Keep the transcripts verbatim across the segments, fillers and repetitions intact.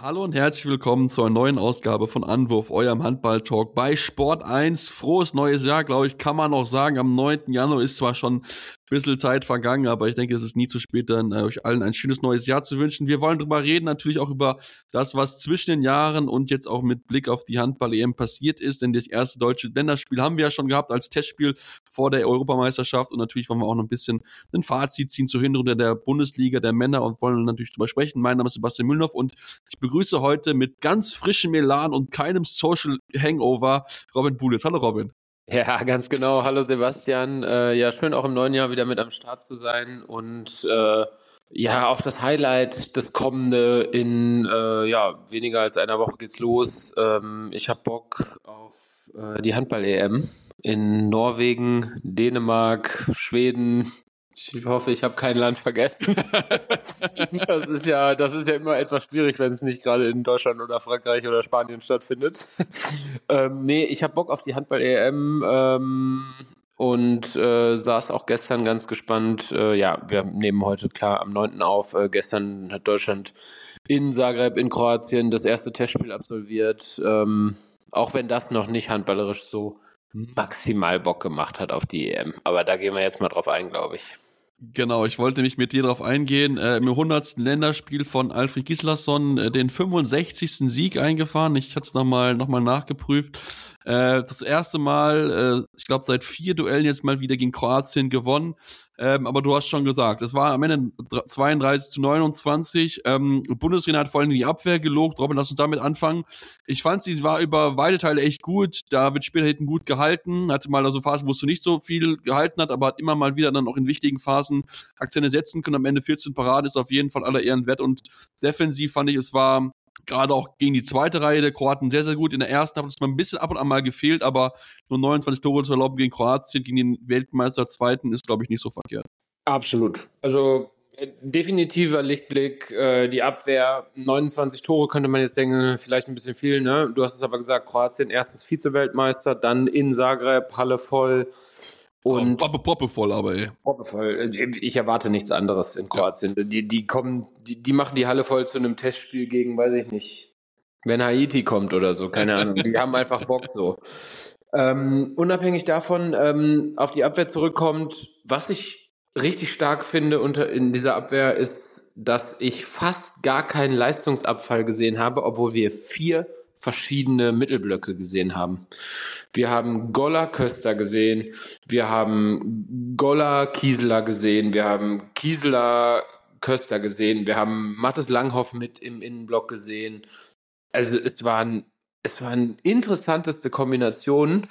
Hallo und herzlich willkommen zur neuen Ausgabe von Anwurf, eurem Handball-Talk bei Sport eins. Frohes neues Jahr, glaube ich, kann man auch sagen. Am neunten Januar ist zwar schon ein bisschen Zeit vergangen, aber ich denke, es ist nie zu spät, dann äh, euch allen ein schönes neues Jahr zu wünschen. Wir wollen drüber reden, natürlich auch über das, was zwischen den Jahren und jetzt auch mit Blick auf die Handball-E M passiert ist, denn das erste deutsche Länderspiel haben wir ja schon gehabt als Testspiel vor der Europameisterschaft und natürlich wollen wir auch noch ein bisschen ein Fazit ziehen zur Hinrunde der Bundesliga der Männer und wollen natürlich drüber sprechen. Mein Name ist Sebastian Mühlenhoff und ich begrüße heute mit ganz frischem Elan und keinem Social Hangover Robin Bulitz. Hallo Robin. Ja, ganz genau. Hallo Sebastian. Äh, ja, schön auch im neuen Jahr wieder mit am Start zu sein und äh, ja, auf das Highlight, das kommende in äh, ja, weniger als einer Woche geht's los. Ähm, ich habe Bock auf äh, die Handball-E M in Norwegen, Dänemark, Schweden. Ich hoffe, ich habe kein Land vergessen. Das ist ja, das ist ja immer etwas schwierig, wenn es nicht gerade in Deutschland oder Frankreich oder Spanien stattfindet. ähm, nee, ich habe Bock auf die Handball-E M ähm, und äh, saß auch gestern ganz gespannt. Äh, ja, wir nehmen heute klar am neunten auf. Äh, gestern hat Deutschland in Zagreb in Kroatien das erste Testspiel absolviert. Ähm, auch wenn das noch nicht handballerisch so maximal Bock gemacht hat auf die E M. Aber da gehen wir jetzt mal drauf ein, glaube ich. Genau, ich wollte mich mit dir darauf eingehen. Äh, Im hundertsten Länderspiel von Alfred Gislason äh, den fünfundsechzigsten Sieg eingefahren. Ich hatte es nochmal noch mal nachgeprüft. Äh, das erste Mal, äh, ich glaube seit vier Duellen jetzt mal wieder gegen Kroatien gewonnen. Ähm, aber du hast schon gesagt, es war am Ende zweiunddreißig zu neunundzwanzig. Ähm, Bundestrainer hat vor allem die Abwehr gelobt. Robin, lass uns damit anfangen. Ich fand, sie war über weite Teile echt gut. David Später hinten gut gehalten. Hatte mal also Phasen, wo es nicht so viel gehalten hat, aber hat immer mal wieder dann auch in wichtigen Phasen Akzente setzen können. Am Ende vierzehn Paraden ist auf jeden Fall aller Ehren wert. Und defensiv fand ich, es war gerade auch gegen die zweite Reihe der Kroaten sehr, sehr gut. In der ersten hat es mal ein bisschen ab und an mal gefehlt, aber nur neunundzwanzig Tore zu erlauben gegen Kroatien, gegen den Weltmeister Zweiten, ist, glaube ich, nicht so verkehrt. Absolut. Also äh, definitiver Lichtblick. Äh, die Abwehr, neunundzwanzig Tore könnte man jetzt denken, vielleicht ein bisschen viel. Ne? Du hast es aber gesagt, Kroatien erstes Vize-Weltmeister, dann in Zagreb, Halle voll. Und Poppe, Poppe voll, aber ey. Poppe voll. Ich erwarte nichts anderes in Kroatien. Ja. Die, die kommen, die, die machen die Halle voll zu einem Testspiel gegen, weiß ich nicht, wenn Haiti kommt oder so, keine Ahnung. Die haben einfach Bock so. Ähm, unabhängig davon, ähm, auf die Abwehr zurückkommt, was ich richtig stark finde unter, in dieser Abwehr ist, dass ich fast gar keinen Leistungsabfall gesehen habe, obwohl wir vier verschiedene Mittelblöcke gesehen haben. Wir haben Golla Köster gesehen, wir haben Golla Kieseler gesehen, wir haben Kieseler Köster gesehen, wir haben Mathis Langhoff mit im Innenblock gesehen. Also es waren, es waren interessanteste Kombinationen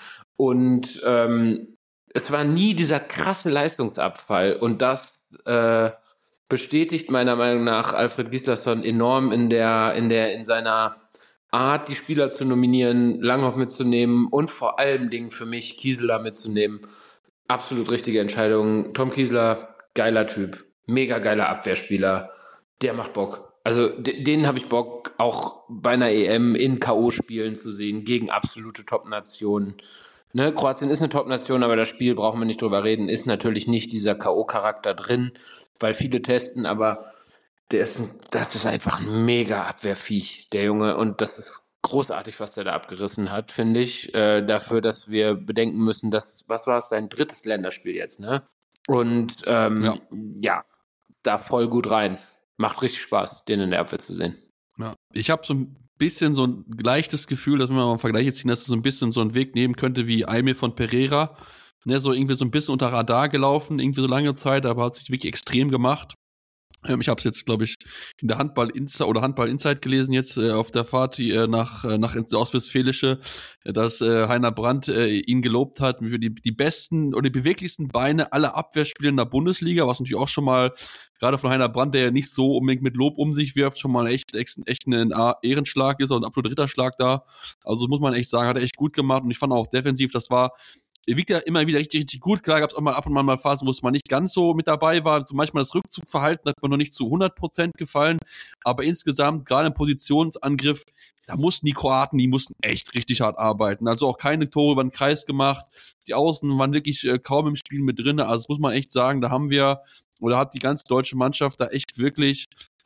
und ähm, es war nie dieser krasse Leistungsabfall und das äh, bestätigt meiner Meinung nach Alfred Gislason enorm in der, in der, in seiner Art, die Spieler zu nominieren, Langhoff mitzunehmen und vor allem Dingen für mich Kieseler mitzunehmen. Absolut richtige Entscheidung. Tom Kieseler, geiler Typ, mega geiler Abwehrspieler, der macht Bock. Also den, den habe ich Bock, auch bei einer E M in K O-Spielen zu sehen, gegen absolute Top-Nationen. Ne, Kroatien ist eine Top-Nation, aber das Spiel, brauchen wir nicht drüber reden, ist natürlich nicht dieser K O-Charakter drin, weil viele testen, aber der ist ein, das ist einfach ein mega Abwehrviech, der Junge. Und das ist großartig, was der da abgerissen hat, finde ich. Äh, dafür, dass wir bedenken müssen, dass, was war es, sein drittes Länderspiel jetzt, ne? Und ähm, ja. ja, da voll gut rein. Macht richtig Spaß, den in der Abwehr zu sehen. Ja, ich habe so ein bisschen so ein leichtes Gefühl, dass wir mal einen Vergleich ziehen, dass es so ein bisschen so einen Weg nehmen könnte wie Aimee von Pereira. Ne, so irgendwie so ein bisschen unter Radar gelaufen, irgendwie so lange Zeit, aber hat sich wirklich extrem gemacht. Ich habe es jetzt, glaube ich, in der Handball Insight oder Handball Insight gelesen jetzt äh, auf der Fahrt äh, nach äh, nach ins Ostwestfälische, äh, dass äh, Heiner Brandt äh, ihn gelobt hat für die die besten oder die beweglichsten Beine aller Abwehrspieler in der Bundesliga, was natürlich auch schon mal gerade von Heiner Brandt, der ja nicht so unbedingt mit Lob um sich wirft, schon mal echt echt, echt ein Ehrenschlag ist und ein absoluter Ritterschlag da. Also muss man echt sagen, hat er echt gut gemacht und ich fand auch defensiv, das war er wiegt ja immer wieder richtig, richtig gut. Klar gab es auch mal ab und an mal Phasen, wo es mal nicht ganz so mit dabei war. So manchmal das Rückzugverhalten hat mir noch nicht zu hundert Prozent gefallen. Aber insgesamt, gerade im Positionsangriff, da mussten die Kroaten, die mussten echt richtig hart arbeiten. Also auch keine Tore über den Kreis gemacht. Die Außen waren wirklich äh, kaum im Spiel mit drin. Also das muss man echt sagen, da haben wir, oder hat die ganze deutsche Mannschaft da echt wirklich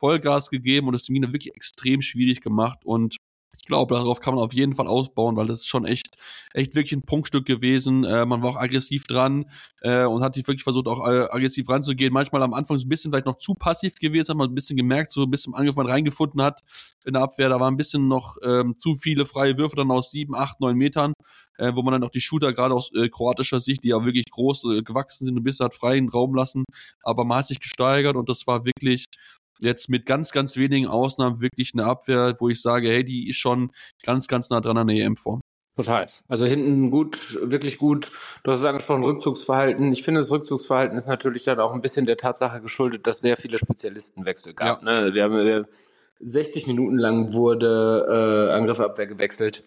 Vollgas gegeben und das Termin wirklich extrem schwierig gemacht und ich glaube, darauf kann man auf jeden Fall ausbauen, weil das ist schon echt, echt wirklich ein Prunkstück gewesen. Äh, man war auch aggressiv dran äh, und hat wirklich versucht, auch äh, aggressiv ranzugehen. Manchmal am Anfang so ein bisschen vielleicht noch zu passiv gewesen, hat man ein bisschen gemerkt, so ein bisschen angefangen reingefunden hat in der Abwehr. Da war ein bisschen noch ähm, zu viele freie Würfe dann aus sieben, acht, neun Metern, äh, wo man dann auch die Shooter gerade aus äh, kroatischer Sicht, die ja wirklich groß äh, gewachsen sind, ein bisschen hat freien Raum lassen. Aber man hat sich gesteigert und das war wirklich jetzt mit ganz, ganz wenigen Ausnahmen wirklich eine Abwehr, wo ich sage, hey, die ist schon ganz, ganz nah dran an der E M-Form. Total. Also hinten gut, wirklich gut. Du hast es angesprochen, Rückzugsverhalten. Ich finde, das Rückzugsverhalten ist natürlich dann auch ein bisschen der Tatsache geschuldet, dass sehr viele Spezialistenwechsel gab. Ja. Ne? Wir haben wir, sechzig Minuten lang wurde äh, Angriff, Abwehr gewechselt.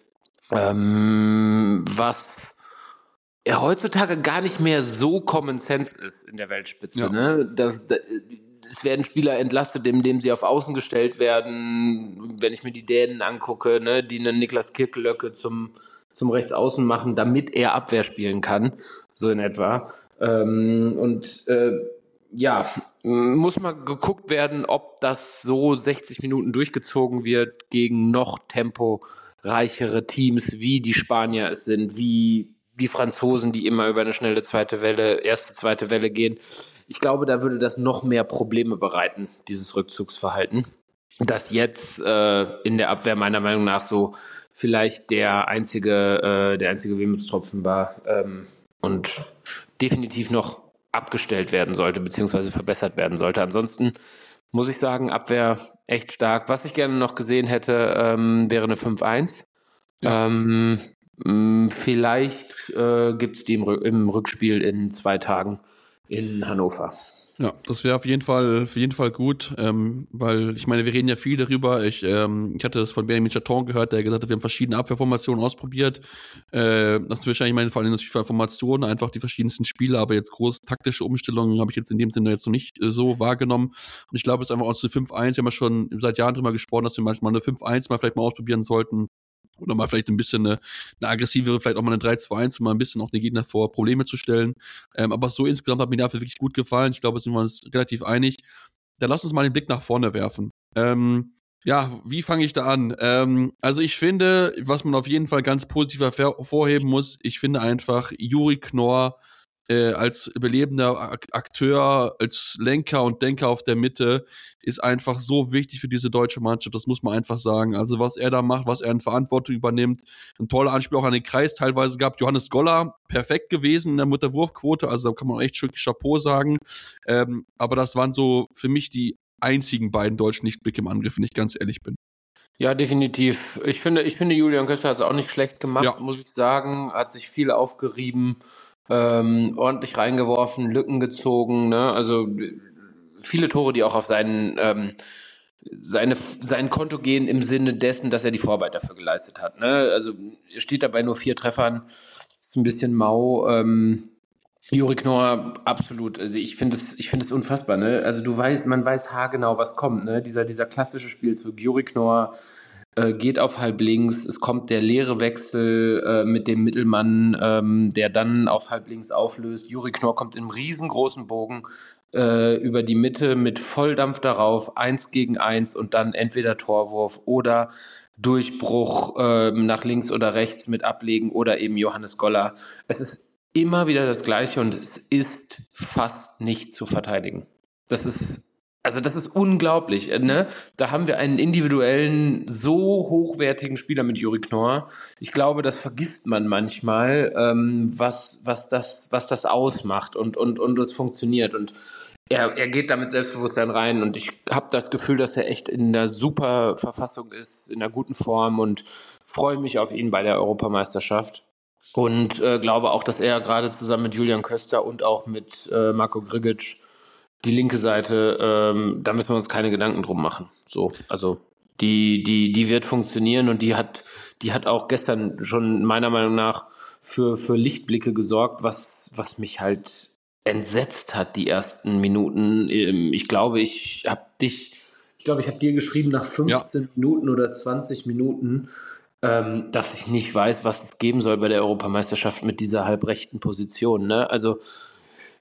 Ähm, was ja heutzutage gar nicht mehr so Common Sense ist in der Weltspitze. Ja. Ne? Das, das, es werden Spieler entlastet, indem sie auf Außen gestellt werden. Wenn ich mir die Dänen angucke, ne, die einen Niklas Kirkelöcke zum, zum Rechtsaußen machen, damit er Abwehr spielen kann, so in etwa. Ähm, und äh, ja, muss mal geguckt werden, ob das so sechzig Minuten durchgezogen wird gegen noch temporeichere Teams, wie die Spanier es sind, wie die Franzosen, die immer über eine schnelle zweite Welle, erste, zweite Welle gehen. Ich glaube, da würde das noch mehr Probleme bereiten, dieses Rückzugsverhalten. Das jetzt äh, in der Abwehr meiner Meinung nach so vielleicht der einzige, äh, der einzige Wermutstropfen war ähm, und definitiv noch abgestellt werden sollte, beziehungsweise verbessert werden sollte. Ansonsten muss ich sagen, Abwehr echt stark. Was ich gerne noch gesehen hätte, ähm, wäre eine fünf eins. Ja. Ähm, vielleicht äh, gibt es die im, im Rückspiel in zwei Tagen in Hannover. Ja, das wäre auf jeden Fall, auf jeden Fall gut, ähm, weil ich meine, wir reden ja viel darüber. Ich, ähm, ich hatte das von Benjamin Chaton gehört, der gesagt hat, wir haben verschiedene Abwehrformationen ausprobiert. Äh, das ist wahrscheinlich meine Fall natürlich für Formationen, einfach die verschiedensten Spiele, aber jetzt große taktische Umstellungen habe ich jetzt in dem Sinne jetzt noch nicht äh, so wahrgenommen. Und ich glaube, es ist einfach auch zu fünf eins. Wir haben ja schon seit Jahren drüber gesprochen, dass wir manchmal eine fünf eins mal vielleicht mal ausprobieren sollten. Oder mal vielleicht ein bisschen eine, eine aggressivere, vielleicht auch mal eine drei zwei eins, um mal ein bisschen auch den Gegner vor Probleme zu stellen. Ähm, aber so insgesamt hat mir der wirklich gut gefallen. Ich glaube, da sind wir uns relativ einig. Dann lass uns mal den Blick nach vorne werfen. Ähm, ja, wie fange ich da an? Ähm, also ich finde, was man auf jeden Fall ganz positiv hervorheben muss, ich finde einfach Juri Knorr äh, als belebender Akteur, als Lenker und Denker auf der Mitte ist einfach so wichtig für diese deutsche Mannschaft, das muss man einfach sagen. Also was er da macht, was er in Verantwortung übernimmt, ein toller Anspiel auch an den Kreis teilweise gehabt. Johannes Goller, perfekt gewesen in der Mutterwurfquote, also da kann man echt schön Chapeau sagen. Ähm, aber das waren so für mich die einzigen beiden deutschen Lichtblicke im Angriff, wenn ich ganz ehrlich bin. Ja, definitiv. Ich finde, ich finde Julian Köster hat es auch nicht schlecht gemacht, ja. muss ich sagen. Hat sich viel aufgerieben, ähm, ordentlich reingeworfen, Lücken gezogen. Ne? Also viele Tore, die auch auf seinen, ähm, seine, sein Konto gehen im Sinne dessen, dass er die Vorarbeit dafür geleistet hat. Ne? Also er steht dabei nur vier Treffern. Ist ein bisschen mau. Ähm, Juri Knorr, absolut. Also ich finde es, ich finde es unfassbar, ne? Also du weißt, man weiß haargenau, was kommt, ne? Dieser, dieser klassische Spielzug. Juri Knorr äh, geht auf halb links. Es kommt der leere Wechsel äh, mit dem Mittelmann, ähm, der dann auf halb links auflöst. Juri Knorr kommt im riesengroßen Bogen äh, über die Mitte mit Volldampf darauf, eins gegen eins und dann entweder Torwurf oder Durchbruch äh, nach links oder rechts mit Ablegen oder eben Johannes Goller. Es ist immer wieder das Gleiche und es ist fast nicht zu verteidigen. Das ist, also das ist unglaublich, ne? Da haben wir einen individuellen, so hochwertigen Spieler mit Juri Knorr. Ich glaube, das vergisst man manchmal, ähm, was, was das, was das ausmacht und, und, und es funktioniert. Und er, er geht da mit Selbstbewusstsein rein und ich habe das Gefühl, dass er echt in einer super Verfassung ist, in einer guten Form und freue mich auf ihn bei der Europameisterschaft. Und äh, glaube auch, dass er gerade zusammen mit Julian Köster und auch mit äh, Marko Grigic die linke Seite, ähm, da müssen wir uns keine Gedanken drum machen. So, also die, die, die wird funktionieren und die hat, die hat auch gestern schon meiner Meinung nach für, für Lichtblicke gesorgt, was, was mich halt entsetzt hat, die ersten Minuten. Ich glaube, ich habe dich, ich glaube, ich habe dir geschrieben nach fünfzehn ja. Minuten oder zwanzig Minuten, Ähm, dass ich nicht weiß, was es geben soll bei der Europameisterschaft mit dieser halbrechten Position. Ne? Also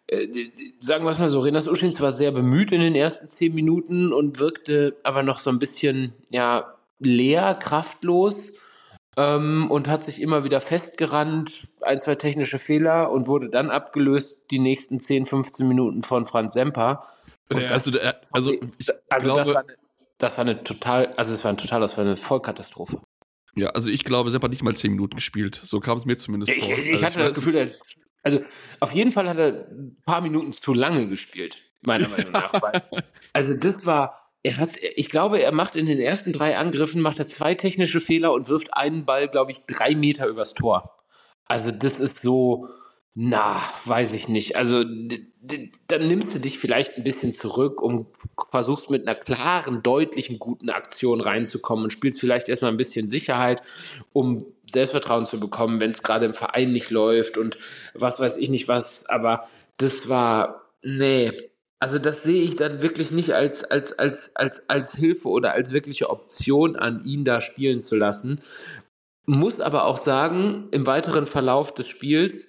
äh, sagen wir es mal so, Renas Uschins war sehr bemüht in den ersten zehn Minuten und wirkte aber noch so ein bisschen, ja, leer, kraftlos. Ähm, und hat sich immer wieder festgerannt, ein, zwei technische Fehler und wurde dann abgelöst die nächsten zehn, fünfzehn Minuten von Franz Semper. Und Ja, das, also, der- also ich also glaube, das war, eine, das war eine total, also es war ein total, das war eine Vollkatastrophe. ja, also ich glaube, Sepp hat nicht mal zehn Minuten gespielt. So kam es mir zumindest Ich, vor. ich Also hatte das weiß, Gefühl, er, also auf jeden Fall hat er ein paar Minuten zu lange gespielt, meiner Meinung nach. Weil, also das war, er hat, ich glaube, er macht in den ersten drei Angriffen macht er zwei technische Fehler und wirft einen Ball, glaube ich, drei Meter übers Tor. Also das ist so, na, weiß ich nicht. Also d- d- dann nimmst du dich vielleicht ein bisschen zurück und versuchst mit einer klaren, deutlichen, guten Aktion reinzukommen und spielst vielleicht erstmal ein bisschen Sicherheit, um Selbstvertrauen zu bekommen, wenn es gerade im Verein nicht läuft und was weiß ich nicht was. Aber das war, nee. Also das sehe ich dann wirklich nicht als, als, als, als, als Hilfe oder als wirkliche Option an, ihn da spielen zu lassen. Muss aber auch sagen, im weiteren Verlauf des Spiels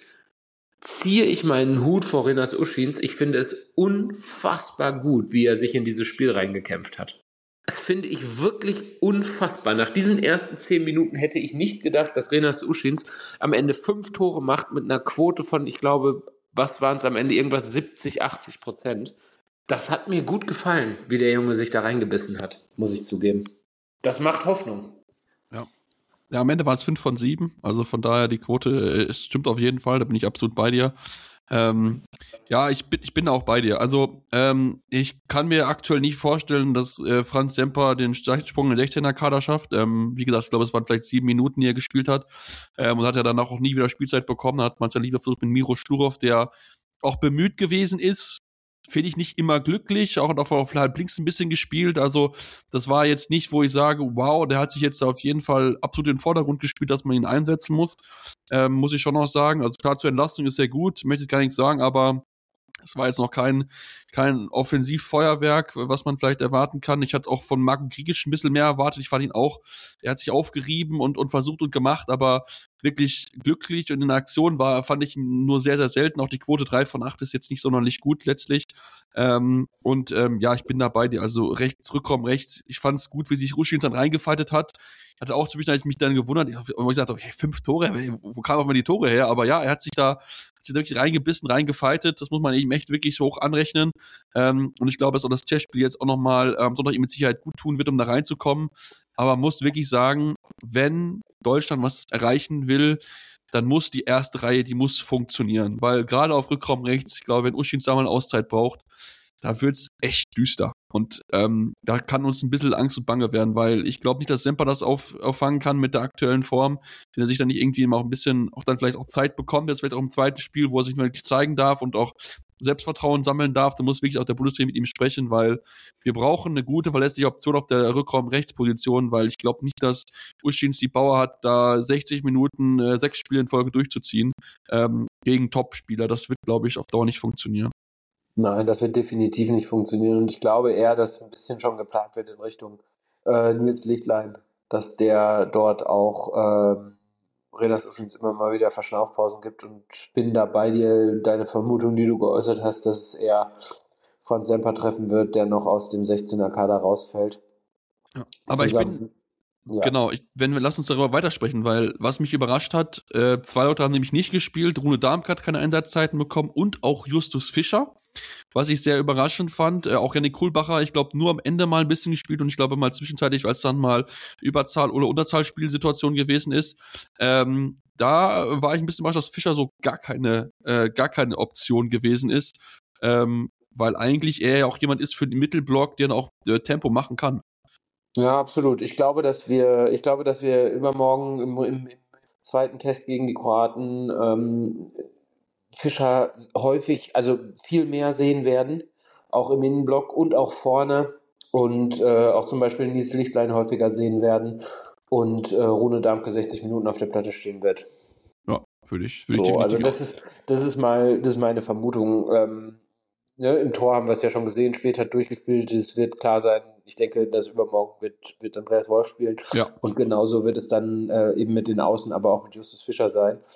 ziehe ich meinen Hut vor Renas Uschins. Ich finde es unfassbar gut, wie er sich in dieses Spiel reingekämpft hat. Das finde ich wirklich unfassbar. Nach diesen ersten zehn Minuten hätte ich nicht gedacht, dass Renas Uschins am Ende fünf Tore macht mit einer Quote von, ich glaube, was waren es am Ende? Irgendwas siebzig, achtzig Prozent. Das hat mir gut gefallen, wie der Junge sich da reingebissen hat, muss ich zugeben. Das macht Hoffnung. ja. Ja, am Ende waren es fünf von sieben, also von daher die Quote, äh, es stimmt auf jeden Fall, da bin ich absolut bei dir. Ähm, ja, ich bin, ich bin auch bei dir. Also, ähm, ich kann mir aktuell nicht vorstellen, dass äh, Franz Semper den Sprung in den sechzehner-Kader schafft. Ähm, wie gesagt, ich glaube, es waren vielleicht sieben Minuten, die er gespielt hat. Ähm, und hat ja danach auch nie wieder Spielzeit bekommen. Da hat man es ja lieber versucht mit Miro Schlurov, der auch bemüht gewesen ist. Finde ich nicht immer glücklich, auch auf, auf halb links ein bisschen gespielt. Also, das war jetzt nicht, wo ich sage, wow, der hat sich jetzt auf jeden Fall absolut in den Vordergrund gespielt, dass man ihn einsetzen muss. Ähm, muss ich schon noch sagen. Also klar, zur Entlastung ist sehr gut, möchte ich gar nichts sagen, aber es war jetzt noch kein, kein Offensivfeuerwerk, was man vielleicht erwarten kann. Ich hatte auch von Marco Grigic ein bisschen mehr erwartet. Ich fand ihn auch, er hat sich aufgerieben und, und versucht und gemacht, aber wirklich glücklich und in der Aktion war, fand ich ihn nur sehr, sehr selten. Auch die Quote drei von acht ist jetzt nicht sonderlich gut letztlich. Ähm, und ähm, ja, ich bin da bei dir. Also rechts, Rückraum rechts. Ich fand es gut, wie sich Ruschins dann reingefeitet hat. Ich hatte auch zwischendurch mich dann gewundert, und ich gesagt habe, hey, fünf Tore, wo kamen auch mal die Tore her? Aber ja, er hat sich da hat sich wirklich reingebissen, reingefeitet. Das muss man ihm echt wirklich hoch anrechnen. Ähm, und ich glaube, dass auch das Testspiel jetzt auch nochmal am ähm, Sonntag ihm mit Sicherheit gut tun wird, um da reinzukommen. Aber man muss wirklich sagen, wenn Deutschland was erreichen will, dann muss die erste Reihe, die muss funktionieren. Weil gerade auf Rückraum rechts, ich glaube, wenn Uschins da mal eine Auszeit braucht, da wird's echt düster. Und ähm, da kann uns ein bisschen Angst und Bange werden, weil ich glaube nicht, dass Semper das auf, auffangen kann mit der aktuellen Form, wenn er sich dann nicht irgendwie mal auch ein bisschen, auch dann vielleicht auch Zeit bekommt, jetzt vielleicht auch im zweiten Spiel, wo er sich wirklich zeigen darf und auch Selbstvertrauen sammeln darf, dann muss wirklich auch der Bundesliga mit ihm sprechen, weil wir brauchen eine gute, verlässliche Option auf der Rückraum-Rechtsposition, weil ich glaube nicht, dass Uschins die Power hat, da sechzig Minuten, äh, sechs Spiele in Folge durchzuziehen ähm, gegen Top-Spieler. Das wird, glaube ich, auf Dauer nicht funktionieren. Nein, das wird definitiv nicht funktionieren. Und ich glaube eher, dass ein bisschen schon geplant wird in Richtung äh, Nils Lichtlein, dass der dort auch ähm, Renas Uschins immer mal wieder Verschnaufpausen gibt. Und bin da bei dir, deine Vermutung, die du geäußert hast, dass es eher Franz Semper treffen wird, der noch aus dem sechzehner-Kader rausfällt. Ja, aber Zusammen, ich bin... Ja. Genau, ich, wenn wir, lass uns darüber weitersprechen, weil was mich überrascht hat, äh, zwei Leute haben nämlich nicht gespielt, Rune Darmke hat keine Einsatzzeiten bekommen und auch Justus Fischer, was ich sehr überraschend fand, äh, auch Jannik Kohlbacher, ich glaube nur am Ende mal ein bisschen gespielt und ich glaube mal zwischenzeitlich, als dann mal Überzahl- oder Unterzahlspielsituation gewesen ist, ähm, da war ich ein bisschen überrascht, dass Fischer so gar keine, äh, gar keine Option gewesen ist, ähm, weil eigentlich er ja auch jemand ist für den Mittelblock, der dann auch äh, Tempo machen kann. Ja, absolut. Ich glaube, dass wir, ich glaube, dass wir übermorgen im, im, im zweiten Test gegen die Kroaten ähm, Fischer häufig, also viel mehr sehen werden, auch im Innenblock und auch vorne und äh, auch zum Beispiel Nils Lichtlein häufiger sehen werden und äh, Rune Darmke sechzig Minuten auf der Platte stehen wird. Ja, würde ich. Würd so, ich also das ist, das ist mal, das ist meine Vermutung. Ähm, Ne, im Tor haben wir es ja schon gesehen, später durchgespielt, es wird klar sein, ich denke, dass übermorgen wird, wird Andreas Wolf spielen ja. Und genauso wird es dann äh, eben mit den Außen, aber auch mit Justus Fischer sein.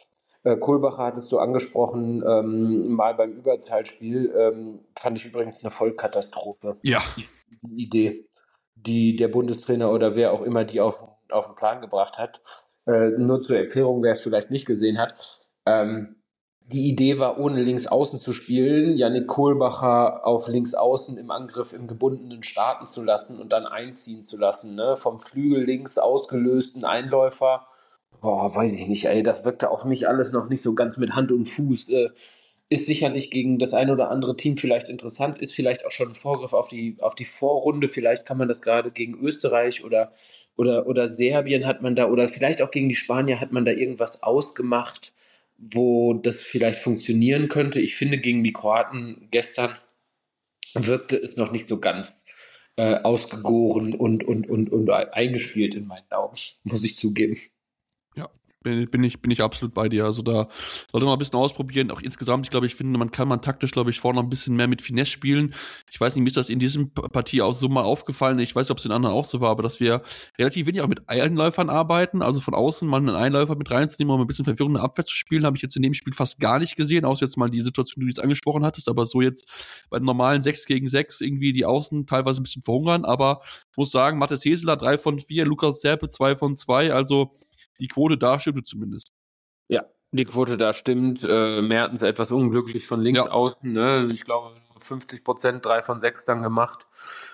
Äh, Kohlbacher hattest du angesprochen, ähm, mal beim Überzahlspiel. Ähm, fand ich übrigens eine Vollkatastrophe. Ja. Die, die Idee, die der Bundestrainer oder wer auch immer die auf, auf den Plan gebracht hat. Äh, nur zur Erklärung, wer es vielleicht nicht gesehen hat. Ähm, die Idee war, ohne links außen zu spielen, Yannick Kohlbacher auf links außen im Angriff im Gebundenen starten zu lassen und dann einziehen zu lassen. Ne? Vom Flügel links ausgelösten Einläufer. Boah, weiß ich nicht, ey, das wirkte auf mich alles noch nicht so ganz mit Hand und Fuß. Äh, ist sicherlich gegen das ein oder andere Team vielleicht interessant, ist vielleicht auch schon ein Vorgriff auf die, auf die Vorrunde. Vielleicht kann man das gerade gegen Österreich oder, oder, oder Serbien hat man da, oder vielleicht auch gegen die Spanier hat man da irgendwas ausgemacht, wo das vielleicht funktionieren könnte. Ich finde, gegen die Kroaten gestern wirkte es noch nicht so ganz äh, ausgegoren und, und, und, und eingespielt in meinen Augen, muss ich zugeben. Ja, bin, bin, ich, bin ich absolut bei dir. Also da sollte man ein bisschen ausprobieren. Auch insgesamt, ich glaube, ich finde, man kann man taktisch, glaube ich, vorne noch ein bisschen mehr mit Finesse spielen. Ich weiß nicht, mir ist das in diesem Partie auch so mal aufgefallen. Ich weiß nicht, ob es den anderen auch so war, aber dass wir relativ wenig auch mit Einläufern arbeiten. Also von außen mal einen Einläufer mit reinzunehmen, um ein bisschen verwirrende Abwehr zu spielen, habe ich jetzt in dem Spiel fast gar nicht gesehen. Außer jetzt mal die Situation, die du jetzt angesprochen hattest. Aber so jetzt bei den normalen sechs gegen sechs irgendwie die Außen teilweise ein bisschen verhungern. Aber ich muss sagen, Mathis Heseler drei von vier, Lukas Serpe zwei von zwei. Also die Quote da stimmte zumindest. Ja, die Quote da stimmt. Äh, Mertens etwas unglücklich von links Ja. außen. Ne? Ich glaube, fünfzig Prozent, drei von sechs dann gemacht.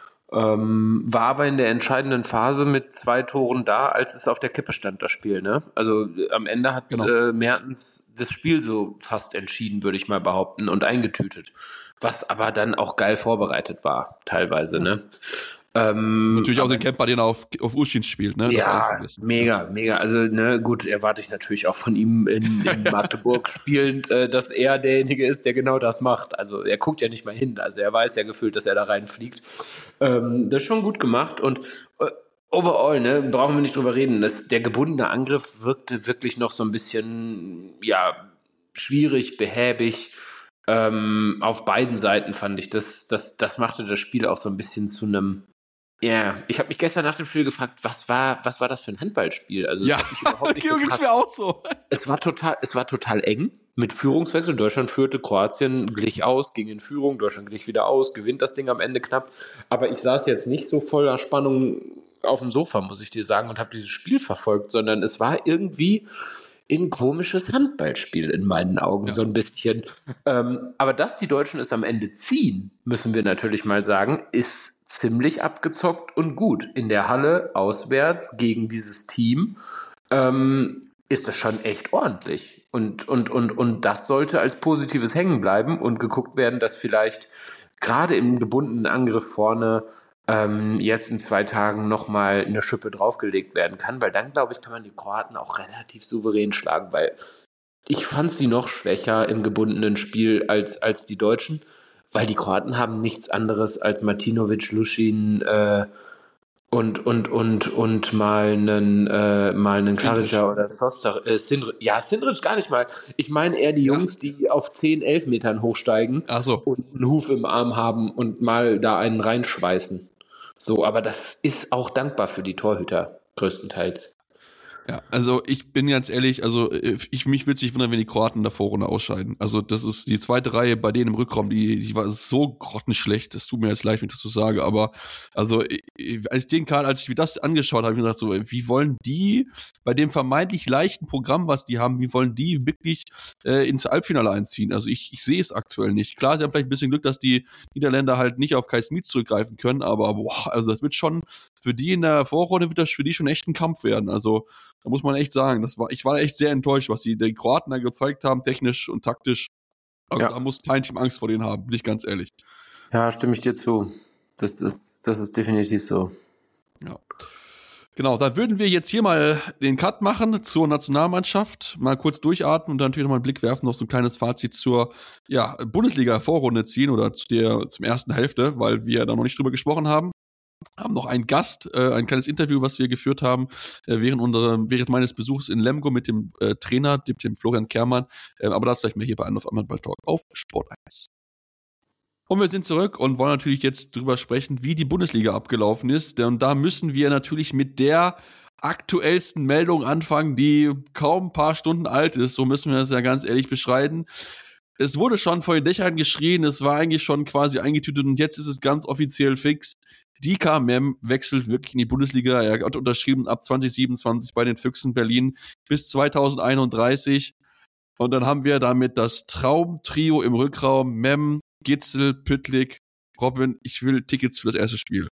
Ähm, war aber in der entscheidenden Phase mit zwei Toren da, als es auf der Kippe stand, das Spiel. Ne? Also äh, am Ende hat Genau. äh, Mertens das Spiel so fast entschieden, würde ich mal behaupten, und eingetütet. Was aber dann auch geil vorbereitet war, teilweise. Ne? Ähm, Natürlich auch aber- den Camper, den er auf, auf Uschins spielt, ne? Darf er auch Ja, vergessen. mega, mega. Also, ne, gut, erwarte ich natürlich auch von ihm in, in Magdeburg spielend, äh, dass er derjenige ist, der genau das macht. Also, er guckt ja nicht mal hin. Also, er weiß ja gefühlt, dass er da reinfliegt. Ähm, das ist schon gut gemacht und äh, overall, ne, brauchen wir nicht drüber reden. Das, der gebundene Angriff wirkte wirklich noch so ein bisschen, ja, schwierig, behäbig. Ähm, auf beiden Seiten fand ich, das, das, das machte das Spiel auch so ein bisschen zu einem. Ja, ich habe mich gestern nach dem Spiel gefragt, was war, was war das für ein Handballspiel? Also es Ja, hat mich überhaupt nicht Georg, gepasst. mir auch so. Es war total, es war total eng mit Führungswechsel. Deutschland führte, Kroatien glich aus, ging in Führung, Deutschland glich wieder aus, gewinnt das Ding am Ende knapp. Aber ich saß jetzt nicht so voller Spannung auf dem Sofa, muss ich dir sagen, und habe dieses Spiel verfolgt, sondern es war irgendwie ein komisches Handballspiel in meinen Augen, Ja. so ein bisschen. Ähm, aber dass die Deutschen es am Ende ziehen, müssen wir natürlich mal sagen, ist ziemlich abgezockt und gut. In der Halle auswärts gegen dieses Team ähm, ist das schon echt ordentlich. Und, und, und, und das sollte als Positives hängen bleiben und geguckt werden, dass vielleicht gerade im gebundenen Angriff vorne ähm, jetzt in zwei Tagen nochmal eine Schippe draufgelegt werden kann, weil dann, glaube ich, kann man die Kroaten auch relativ souverän schlagen, weil ich fand sie noch schwächer im gebundenen Spiel als, als die Deutschen, weil die Kroaten haben nichts anderes als Martinovic, Luschin äh, und, und, und, und mal einen, äh, mal einen Karica oder Sostar, äh, Sindric. Ja, Sindric gar nicht mal. Ich meine eher die Ja. Jungs, die auf zehn, elf Metern hochsteigen Ach so. und einen Huf im Arm haben und mal da einen reinschweißen. So, aber das ist auch dankbar für die Torhüter, größtenteils. Ja, also ich bin ganz ehrlich, also ich mich würde sich wundern, wenn die Kroaten in der Vorrunde ausscheiden. Also das ist die zweite Reihe bei denen im Rückraum, die, die war so grottenschlecht. Das tut mir jetzt leid, wenn ich das so sage, aber also ich, als ich den Karl, als ich mir das angeschaut habe, habe ich mir gedacht, so, wie wollen die bei dem vermeintlich leichten Programm, was die haben, wie wollen die wirklich äh, ins Halbfinale einziehen? Also ich, ich sehe es aktuell nicht. Klar, sie haben vielleicht ein bisschen Glück, dass die Niederländer halt nicht auf Kai Smits zurückgreifen können, aber boah, also das wird schon für die in der Vorrunde wird das für die schon echt ein Kampf werden. Also da muss man echt sagen, das war, ich war echt sehr enttäuscht, was die, die Kroaten da gezeigt haben, technisch und taktisch. Also Ja. da muss kein Team Angst vor denen haben, bin ich ganz ehrlich. Ja, stimme ich dir zu. Das, das, das ist definitiv so. Ja. Genau, da würden wir jetzt hier mal den Cut machen zur Nationalmannschaft, mal kurz durchatmen und dann natürlich noch mal einen Blick werfen, noch so ein kleines Fazit zur ja, Bundesliga-Vorrunde ziehen oder zu der, zum ersten Hälfte, weil wir da noch nicht drüber gesprochen haben. Haben noch einen Gast, äh, ein kleines Interview, was wir geführt haben, äh, während unserer, während meines Besuchs in Lemgo mit dem äh, Trainer, dem, dem Florian Kermann, äh, aber das gleich mehr hier bei Ein auf Handball Talk auf Sport eins. Und wir sind zurück und wollen natürlich jetzt drüber sprechen, wie die Bundesliga abgelaufen ist, und da müssen wir natürlich mit der aktuellsten Meldung anfangen, die kaum ein paar Stunden alt ist. So müssen wir das ja ganz ehrlich beschreiben. Es wurde schon vor den Dächern geschrien, es war eigentlich schon quasi eingetütet und jetzt ist es ganz offiziell fix. Dika Mem wechselt wirklich in die Bundesliga. Er hat unterschrieben ab zwanzig siebenundzwanzig bei den Füchsen Berlin bis zwanzig einunddreißig. Und dann haben wir damit das Traumtrio im Rückraum. Mem, Gitzel, Püttlik, Robin. Ich will Tickets für das erste Spiel.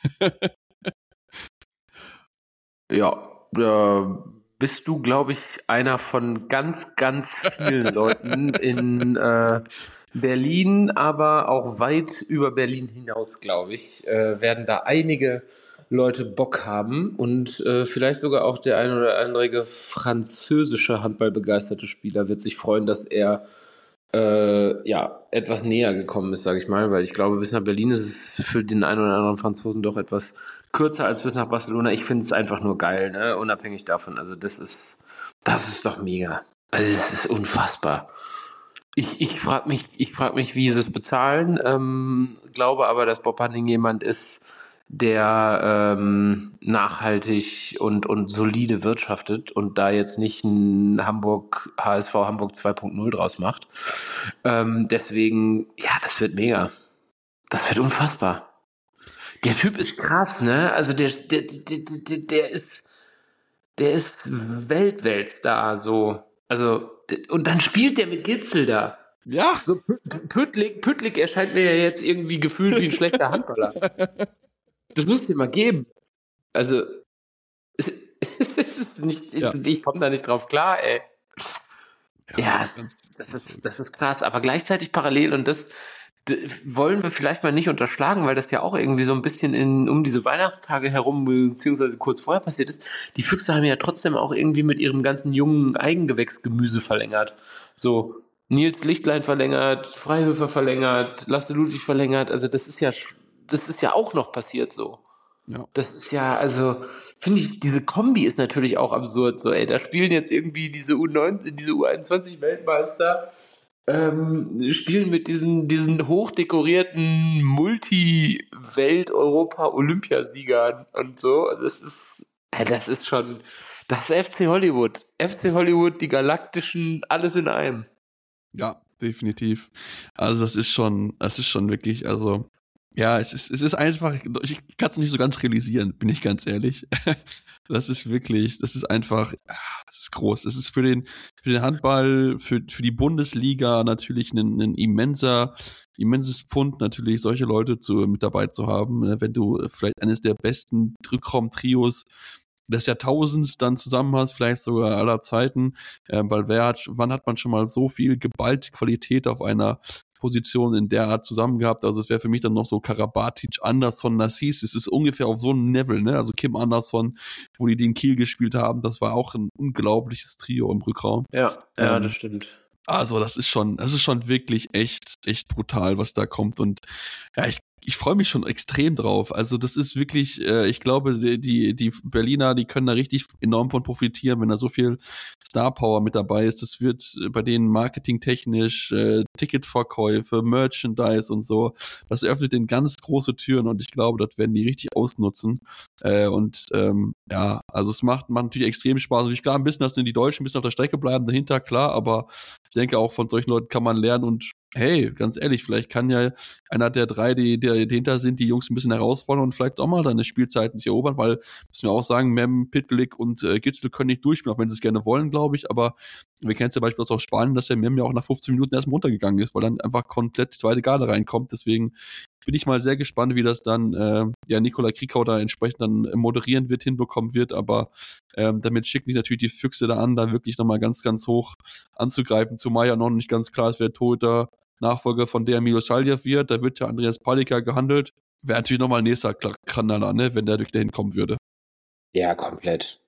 Ja, da bist du, glaube ich, einer von ganz, ganz vielen Leuten in äh, Berlin, aber auch weit über Berlin hinaus, glaube ich, äh, werden da einige Leute Bock haben und äh, vielleicht sogar auch der ein oder andere französische handballbegeisterte Spieler wird sich freuen, dass er äh, ja etwas näher gekommen ist, sage ich mal, weil ich glaube, bis nach Berlin ist es für den einen oder anderen Franzosen doch etwas kürzer als bis nach Barcelona. Ich finde es einfach nur geil, ne? Unabhängig davon. Also das ist, das ist doch mega. Also das ist unfassbar. Ich, ich frage mich, ich frag mich, wie sie es bezahlen. Ähm, glaube aber, dass Bob Hanning jemand ist, der ähm, nachhaltig und, und solide wirtschaftet und da jetzt nicht ein Hamburg, H S V Hamburg zwei Punkt null draus macht. Ähm, deswegen, ja, das wird mega. Das wird unfassbar. Der Typ ist krass, ne? Also der, der, der, der, der ist, der ist Weltweltstar, so. Also, und dann spielt der mit Gitzel da. Ja. So Püttlik, Püttlik erscheint mir ja jetzt irgendwie gefühlt wie ein schlechter Handballer. Das muss es dir mal geben. Also, es ist nicht, Ja. ich komme da nicht drauf klar, ey. Ja, Ja, das ist, das ist, das ist krass, aber gleichzeitig parallel und das wollen wir vielleicht mal nicht unterschlagen, weil das ja auch irgendwie so ein bisschen in, um diese Weihnachtstage herum, beziehungsweise kurz vorher passiert ist. Die Füchse haben ja trotzdem auch irgendwie mit ihrem ganzen jungen Eigengewächsgemüse verlängert. So, Nils Lichtlein verlängert, Freihöfer verlängert, Lasse Ludwig verlängert. Also das ist ja, das ist ja auch noch passiert so. Ja. Das ist ja, also, finde ich, diese Kombi ist natürlich auch absurd. So, ey, da spielen jetzt irgendwie diese U neunzehn, diese U einundzwanzig Weltmeister, ähm, spielen mit diesen, diesen hochdekorierten Multi-Welt-Europa-Olympiasiegern und so. Das ist, äh, das ist schon, das ist F C Hollywood. F C Hollywood, die Galaktischen, alles in einem. Ja, definitiv. Also das ist schon, das ist schon wirklich, also ja, es ist, es ist einfach, ich kann es nicht so ganz realisieren, bin ich ganz ehrlich. Das ist wirklich, das ist einfach, das ist groß. Es ist für den, für den Handball, für, für die Bundesliga natürlich ein, ein immenser, immenses Pfund, natürlich solche Leute zu, mit dabei zu haben. Wenn du vielleicht eines der besten Rückraum-Trios des Jahrtausends dann zusammen hast, vielleicht sogar aller Zeiten, äh, weil wer hat, wann hat man schon mal so viel geballte Qualität auf einer Position in der Art zusammen gehabt? Also es wäre für mich dann noch so Karabatic, Anderson, Nassis, es ist ungefähr auf so einem Level, ne? Also Kim Anderson, wo die den Kiel gespielt haben, das war auch ein unglaubliches Trio im Rückraum. Ja, ja, ähm, das stimmt. Also das ist schon, das ist schon wirklich echt, echt brutal, was da kommt und ja, ich Ich freue mich schon extrem drauf. Also das ist wirklich, äh, ich glaube, die die Berliner, die können da richtig enorm von profitieren, wenn da so viel Star Power mit dabei ist. Das wird bei denen marketingtechnisch, äh, Ticketverkäufe, Merchandise und so, das öffnet denen ganz große Türen und ich glaube, das werden die richtig ausnutzen. Äh, und ähm, ja, also es macht, macht natürlich extrem Spaß. Und ich glaube, ein bisschen, dass die Deutschen ein bisschen auf der Strecke bleiben dahinter, klar, aber ich denke auch von solchen Leuten kann man lernen und hey, ganz ehrlich, vielleicht kann ja einer der drei, die, die dahinter sind, die Jungs ein bisschen herausfordern und vielleicht auch mal seine Spielzeiten sich erobern, weil, müssen wir auch sagen, Mem, Püttlik und äh, Gitzel können nicht durchspielen, auch wenn sie es gerne wollen, glaube ich, aber wir kennen es ja beispielsweise aus Spanien, dass der Mem ja auch nach fünfzehn Minuten erstmal runtergegangen ist, weil dann einfach komplett die zweite Garde reinkommt, deswegen bin ich mal sehr gespannt, wie das dann äh, ja Nikola Kriekau da entsprechend dann moderieren wird, hinbekommen wird, aber ähm, damit schicken sich natürlich die Füchse da an, da wirklich nochmal ganz, ganz hoch anzugreifen, zumal ja noch nicht ganz klar ist, wer der Torhüter Nachfolger von der Milosaljev wird, da wird ja Andreas Palika gehandelt, wäre natürlich nochmal ein nächster Knaller, ne, wenn der durch dahin kommen würde. Ja, komplett.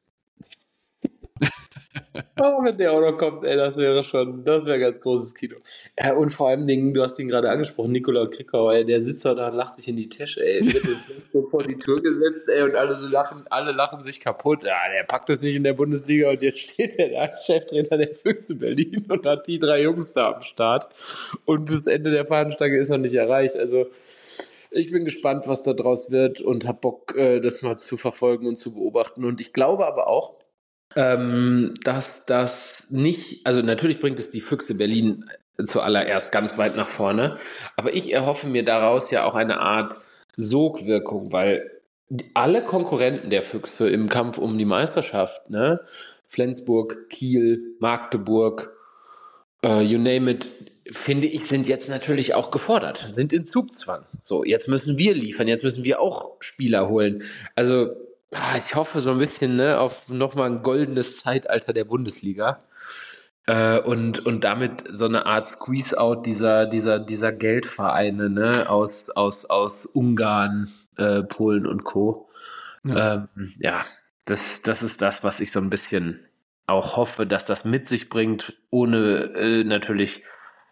Oh, wenn der auch noch kommt, ey, das wäre schon, das wäre ganz großes Kino. Ja, und vor allem, Dingen, du hast ihn gerade angesprochen, Nikola Kriekau, ey, der sitzt da und lacht sich in die Tasche, ey, wird so vor die Tür gesetzt, ey, und alle so lachen, alle lachen sich kaputt. Ja, der packt es nicht in der Bundesliga und jetzt steht er da als Cheftrainer der Füchse Berlin und hat die drei Jungs da am Start und das Ende der Fahnenstange ist noch nicht erreicht, also Ich bin gespannt, was da draus wird und habe Bock, äh, das mal zu verfolgen und zu beobachten. Und ich glaube aber auch, ähm, dass das nicht, also natürlich bringt es die Füchse Berlin zuallererst ganz weit nach vorne, aber ich erhoffe mir daraus ja auch eine Art Sogwirkung, weil alle Konkurrenten der Füchse im Kampf um die Meisterschaft, ne, Flensburg, Kiel, Magdeburg, uh, you name it, finde ich, sind jetzt natürlich auch gefordert, sind in Zugzwang. So, jetzt müssen wir liefern, jetzt müssen wir auch Spieler holen. Also, ich hoffe so ein bisschen, ne, auf nochmal ein goldenes Zeitalter der Bundesliga. Äh, und, und damit so eine Art Squeeze-out dieser, dieser, dieser Geldvereine, ne, aus, aus, aus Ungarn, äh, Polen und Co. Ja, ähm, ja das, das ist das, was ich so ein bisschen auch hoffe, dass das mit sich bringt, ohne äh, natürlich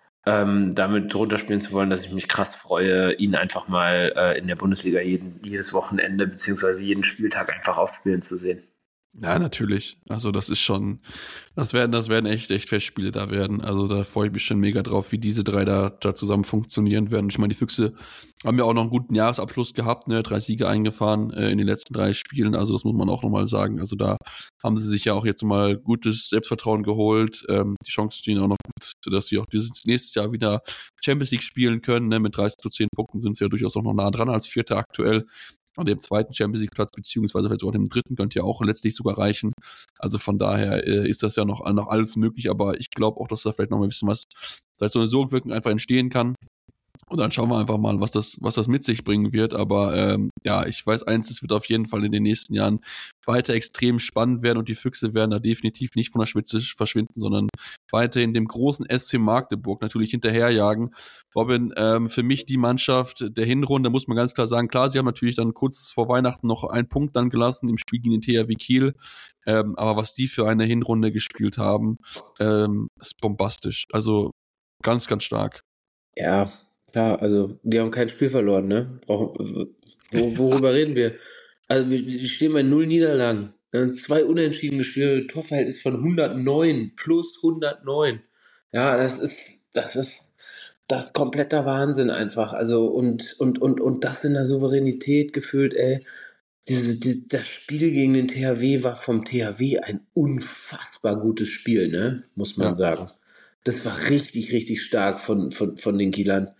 ähm, damit runterspielen zu wollen, dass ich mich krass freue, ihn einfach mal äh, in der Bundesliga jeden, jedes Wochenende beziehungsweise jeden Spieltag einfach aufspielen zu sehen. Ja, natürlich. Also das ist schon, das werden, das werden echt, echt Festspiele da werden. Also da freue ich mich schon mega drauf, wie diese drei da, da zusammen funktionieren werden. Ich meine, die Füchse haben ja auch noch einen guten Jahresabschluss gehabt, ne, drei Siege eingefahren äh, in den letzten drei Spielen. Also das muss man auch nochmal sagen. Also da haben sie sich ja auch jetzt mal gutes Selbstvertrauen geholt. Ähm, die Chancen stehen auch noch gut, dass sie auch dieses nächstes Jahr wieder Champions League spielen können. Ne? Mit dreißig zu zehn Punkten sind sie ja durchaus auch noch nah dran als Vierter aktuell. An dem zweiten Champions League Platz, beziehungsweise vielleicht sogar dem dritten, könnte ja auch letztlich sogar reichen. Also von daher äh, ist das ja noch, noch alles möglich, aber ich glaube auch, dass da vielleicht noch mal ein bisschen was, dass so eine Sogwirkung einfach entstehen kann. Und dann schauen wir einfach mal, was das, was das mit sich bringen wird. Aber ähm, ja, ich weiß eins, es wird auf jeden Fall in den nächsten Jahren weiter extrem spannend werden und die Füchse werden da definitiv nicht von der Spitze verschwinden, sondern weiterhin dem großen S C Magdeburg natürlich hinterherjagen. Robin, ähm, für mich die Mannschaft der Hinrunde, muss man ganz klar sagen, klar, sie haben natürlich dann kurz vor Weihnachten noch einen Punkt dann gelassen im Spiel gegen den T H W Kiel. Ähm, aber was die für eine Hinrunde gespielt haben, ähm, ist bombastisch. Also ganz, ganz stark. Ja, klar, also die haben kein Spiel verloren, ne? Auch, wo, worüber reden wir? Also wir, wir stehen bei null Niederlagen. Dann zwei unentschiedene Spiele, Torverhältnis von hundertneun, plus hundertneun. Ja, das ist, das ist, das ist kompletter Wahnsinn einfach. Also und, und, und, und das in der Souveränität gefühlt, ey. Diese, diese, das Spiel gegen den T H W war vom T H W ein unfassbar gutes Spiel, ne? Muss man ja sagen. Das war richtig, richtig stark von, von, von den Kielern.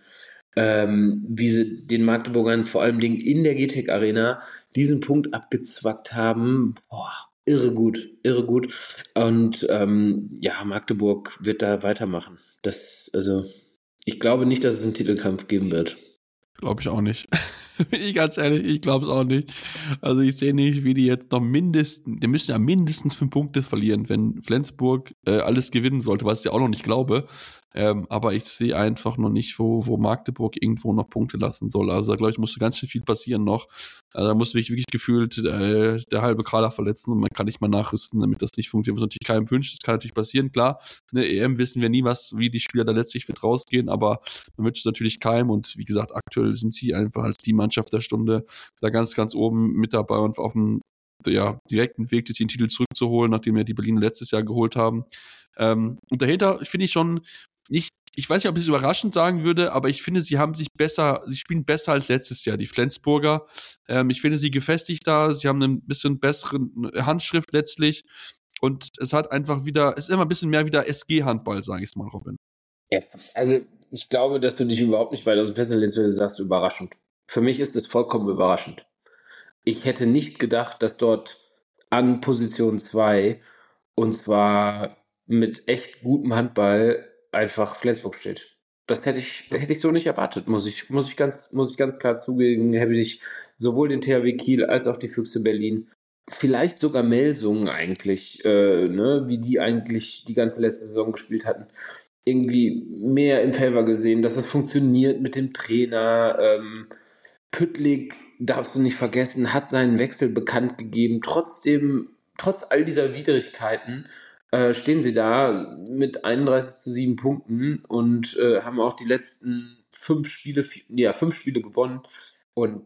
Ähm, wie sie den Magdeburgern vor allem in der G T E C Arena diesen Punkt abgezwackt haben. Boah, irre gut, irre gut. Und ähm, ja, Magdeburg wird da weitermachen. Das, also, ich glaube nicht, dass es einen Titelkampf geben wird. Glaube ich auch nicht. Bin ich ganz ehrlich, ich glaube es auch nicht. Also ich sehe nicht, wie die jetzt noch mindestens, die müssen ja mindestens fünf Punkte verlieren, wenn Flensburg äh, alles gewinnen sollte, was ich ja auch noch nicht glaube. Ähm, aber ich sehe einfach noch nicht, wo, wo Magdeburg irgendwo noch Punkte lassen soll. Also da glaube ich, musste ganz schön viel passieren noch. Also da muss wirklich, wirklich gefühlt äh, der halbe Kader verletzen und man kann nicht mal nachrüsten, damit das nicht funktioniert. Was natürlich keinem wünscht, das kann natürlich passieren, klar. In der E M wissen wir nie, was, wie die Spieler da letztlich wird rausgehen, aber man wünscht es natürlich keinem und wie gesagt, aktuell sind sie einfach als die Mannschaft der Stunde da ganz, ganz oben mit dabei und auf dem ja, direkten Weg, den Titel zurückzuholen, nachdem wir die Berliner letztes Jahr geholt haben. Ähm, und dahinter finde ich schon nicht, ich weiß nicht, ob ich es überraschend sagen würde, aber ich finde, sie haben sich besser, sie spielen besser als letztes Jahr, die Flensburger. Ähm, ich finde sie gefestigter, sie haben einen bisschen besseren Handschrift letztlich und es hat einfach wieder, es ist immer ein bisschen mehr wieder S G-Handball, sage ich mal, Robin. Ja, also ich glaube, dass du dich überhaupt nicht weit aus dem Fenster lehnst, wenn du sagst, überraschend. Für mich ist es vollkommen überraschend. Ich hätte nicht gedacht, dass dort an Position zwei und zwar mit echt gutem Handball einfach Flensburg steht. Das hätte ich, hätte ich so nicht erwartet, muss ich, muss ich ganz, muss ich ganz klar zugeben, hätte ich sowohl den T H W Kiel als auch die Füchse Berlin, vielleicht sogar Melsungen eigentlich, äh, ne, wie die eigentlich die ganze letzte Saison gespielt hatten, irgendwie mehr im Favor gesehen, dass es funktioniert mit dem Trainer. Ähm, Püttlik, darfst du nicht vergessen, hat seinen Wechsel bekannt gegeben. Trotzdem, trotz all dieser Widrigkeiten, äh, stehen sie da mit einunddreißig zu sieben Punkten und äh, haben auch die letzten fünf Spiele, ja, fünf Spiele gewonnen. Und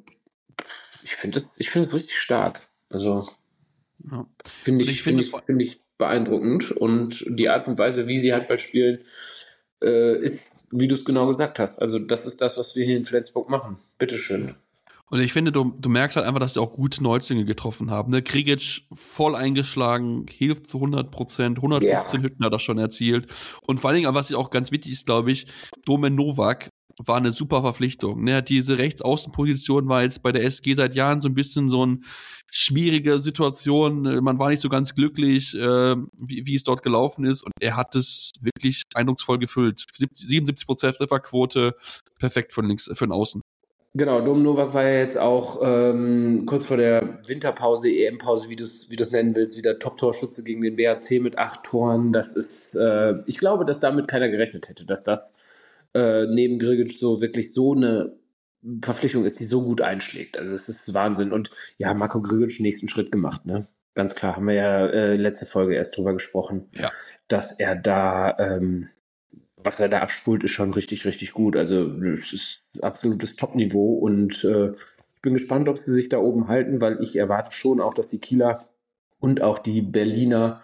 ich finde es ich finde es richtig stark. Also ja. finde ich, ich, find ich, find ich beeindruckend. Und die Art und Weise, wie sie Handball spielen, äh, ist wie du es genau gesagt hast. Also das ist das, was wir hier in Flensburg machen. Bitteschön. Und ich finde, du, du merkst halt einfach, dass sie auch gute Neuzlinge getroffen haben. Ne? Krigic voll eingeschlagen, hilft zu hundert Prozent, hundertfünfzehn ja. Hütten hat er schon erzielt. Und vor allen Dingen, was auch ganz wichtig ist, glaube ich, Domen Novak war eine super Verpflichtung. Ne? Diese Rechtsaußenposition war jetzt bei der S G seit Jahren so ein bisschen so eine schwierige Situation. Man war nicht so ganz glücklich, äh, wie, wie es dort gelaufen ist. Und er hat es wirklich eindrucksvoll gefüllt. siebenundsiebzig Prozent Trefferquote, perfekt von links, für den Außen. Genau, Dom Novak war ja jetzt auch ähm, kurz vor der Winterpause, E M-Pause, wie du es wie du es nennen willst, wieder Top-Torschütze gegen den B A C mit acht Toren. Das ist, äh, ich glaube, dass damit keiner gerechnet hätte, dass das äh, neben Grigic so wirklich so eine Verpflichtung ist, die so gut einschlägt. Also es ist Wahnsinn. Und ja, Marko Grigic nächsten Schritt gemacht, ne? Ganz klar, haben wir ja äh, letzte Folge erst drüber gesprochen, ja. dass er da ähm, was er da abspult, ist schon richtig, richtig gut. Also es ist absolutes Top-Niveau und äh, ich bin gespannt, ob sie sich da oben halten, weil ich erwarte schon auch, dass die Kieler und auch die Berliner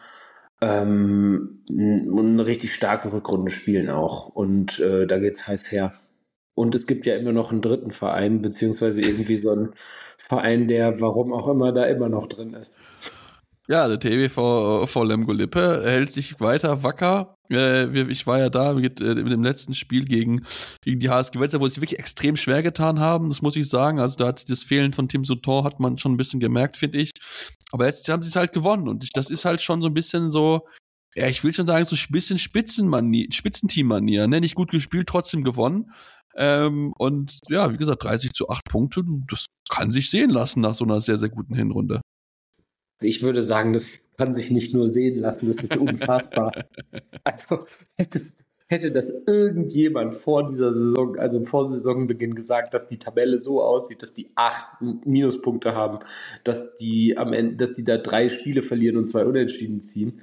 ähm, eine richtig starke Rückrunde spielen auch. Und äh, da geht's heiß her. Und es gibt ja immer noch einen dritten Verein, beziehungsweise irgendwie so einen Verein, der warum auch immer da immer noch drin ist. Ja, der T B V V Lemgo-Lippe hält sich weiter wacker. Äh, ich war ja da mit, äh, mit dem letzten Spiel gegen, gegen die H S G Wetzlar, wo sie sich wirklich extrem schwer getan haben, das muss ich sagen. Also da hat das Fehlen von Tim Souton hat man schon ein bisschen gemerkt, finde ich. Aber jetzt haben sie es halt gewonnen und ich, das ist halt schon so ein bisschen so, ja, ich will schon sagen, so ein bisschen Spitzenmanier, Spitzenteam-Manier, ne? Nicht gut gespielt, trotzdem gewonnen. Ähm, und ja, wie gesagt, dreißig zu acht Punkte, das kann sich sehen lassen nach so einer sehr, sehr guten Hinrunde. Ich würde sagen, das kann sich nicht nur sehen lassen, das ist unfassbar. Also hätte, hätte das irgendjemand vor dieser Saison, also vor Saisonbeginn gesagt, dass die Tabelle so aussieht, dass die acht Minuspunkte haben, dass die am Ende, dass die da drei Spiele verlieren und zwei Unentschieden ziehen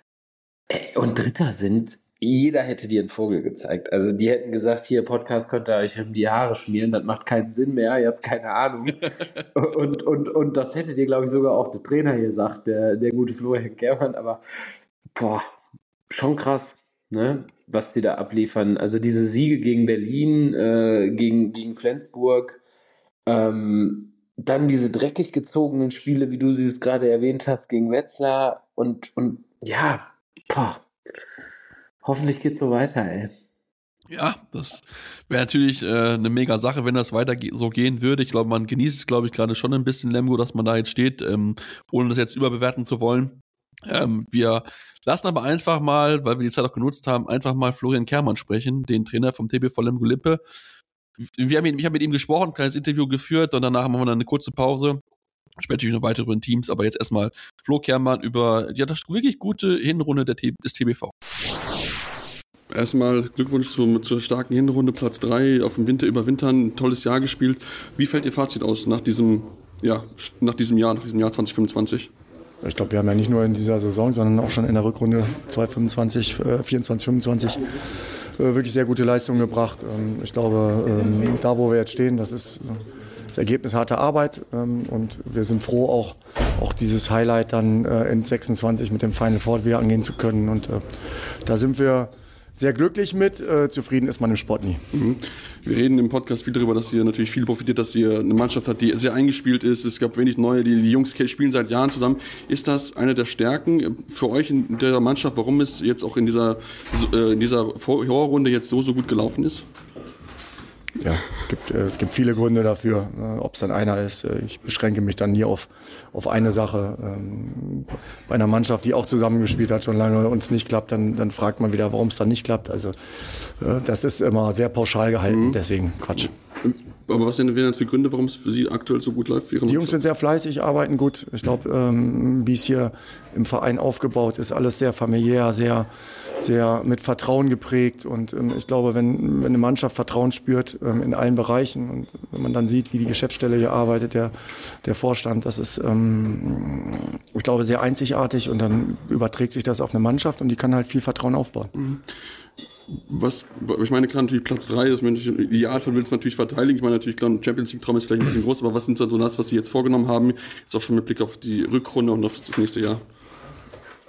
und Dritter sind, jeder hätte dir einen Vogel gezeigt. Also die hätten gesagt, hier, Podcast könnt ihr euch um die Haare schmieren, das macht keinen Sinn mehr, ihr habt keine Ahnung. und, und, und das hätte dir, glaube ich, sogar auch der Trainer gesagt, der, der gute Florian Germann, aber boah, schon krass, ne, was die da abliefern. Also diese Siege gegen Berlin, äh, gegen, gegen Flensburg, ähm, dann diese dreckig gezogenen Spiele, wie du sie es gerade erwähnt hast, gegen Wetzlar und, und ja, boah, hoffentlich geht's so weiter, ey. Ja, das wäre natürlich äh, eine mega Sache, wenn das weiter ge- so gehen würde. Ich glaube, man genießt es, glaube ich, gerade schon ein bisschen, Lemgo, dass man da jetzt steht, ähm, ohne das jetzt überbewerten zu wollen. Ähm, wir lassen aber einfach mal, weil wir die Zeit auch genutzt haben, einfach mal Florian Kermann sprechen, den Trainer vom T B V Lemgo-Lippe. Wir haben ihn, ich habe mit ihm gesprochen, ein kleines Interview geführt und danach haben wir dann eine kurze Pause. Ich spreche natürlich noch weiter über den Teams, aber jetzt erstmal Flo Kermann über ja, das wirklich gute Hinrunde der T- des T B V. Erstmal Glückwunsch zum, zur starken Hinrunde, Platz drei auf dem Winter überwintern, ein tolles Jahr gespielt. Wie fällt Ihr Fazit aus nach diesem, ja, nach diesem Jahr, nach diesem Jahr zwanzig fünfundzwanzig? Ich glaube, wir haben ja nicht nur in dieser Saison, sondern auch schon in der Rückrunde zwanzig fünfundzwanzig, vierundzwanzig, fünfundzwanzig äh, wirklich sehr gute Leistungen gebracht. Ähm, ich glaube, ähm, da wo wir jetzt stehen, das ist das Ergebnis harter Arbeit ähm, und wir sind froh, auch, auch dieses Highlight dann äh, in sechsundzwanzig mit dem Final Four wieder angehen zu können. Und äh, da sind wir sehr glücklich mit. Äh, zufrieden ist man im Sport nie. Mhm. Wir reden im Podcast viel darüber, dass ihr natürlich viel profitiert, dass ihr eine Mannschaft habt, die sehr eingespielt ist. Es gab wenig neue, die, die Jungs spielen seit Jahren zusammen. Ist das eine der Stärken für euch in der Mannschaft, warum es jetzt auch in dieser, äh, in dieser Vorrunde jetzt so, so gut gelaufen ist? Ja, gibt, äh, es gibt viele Gründe dafür, äh, ob es dann einer ist. Äh, ich beschränke mich dann nie auf, auf eine Sache. Ähm, bei einer Mannschaft, die auch zusammengespielt hat, schon lange und es nicht klappt, dann, dann fragt man wieder, warum es dann nicht klappt. Also äh, das ist immer sehr pauschal gehalten, mhm. deswegen Quatsch. Aber was wären das für Gründe, warum es für Sie aktuell so gut läuft? Die Jungs sind sehr fleißig, arbeiten gut. Ich glaube, ähm, wie es hier im Verein aufgebaut ist, alles sehr familiär, sehr, sehr mit Vertrauen geprägt. Und ähm, ich glaube, wenn, wenn eine Mannschaft Vertrauen spürt ähm, in allen Bereichen und wenn man dann sieht, wie die Geschäftsstelle hier arbeitet, der, der Vorstand, das ist, ähm, ich glaube, sehr einzigartig. Und dann überträgt sich das auf eine Mannschaft und die kann halt viel Vertrauen aufbauen. Mhm. Was, ich meine, klar, natürlich Platz drei, das Idealfall will es natürlich verteidigen. Ich meine, natürlich, klar, Champions League-Traum ist vielleicht ein bisschen groß, aber was sind so das, was Sie jetzt vorgenommen haben? Ist auch schon mit Blick auf die Rückrunde und auf das nächste Jahr.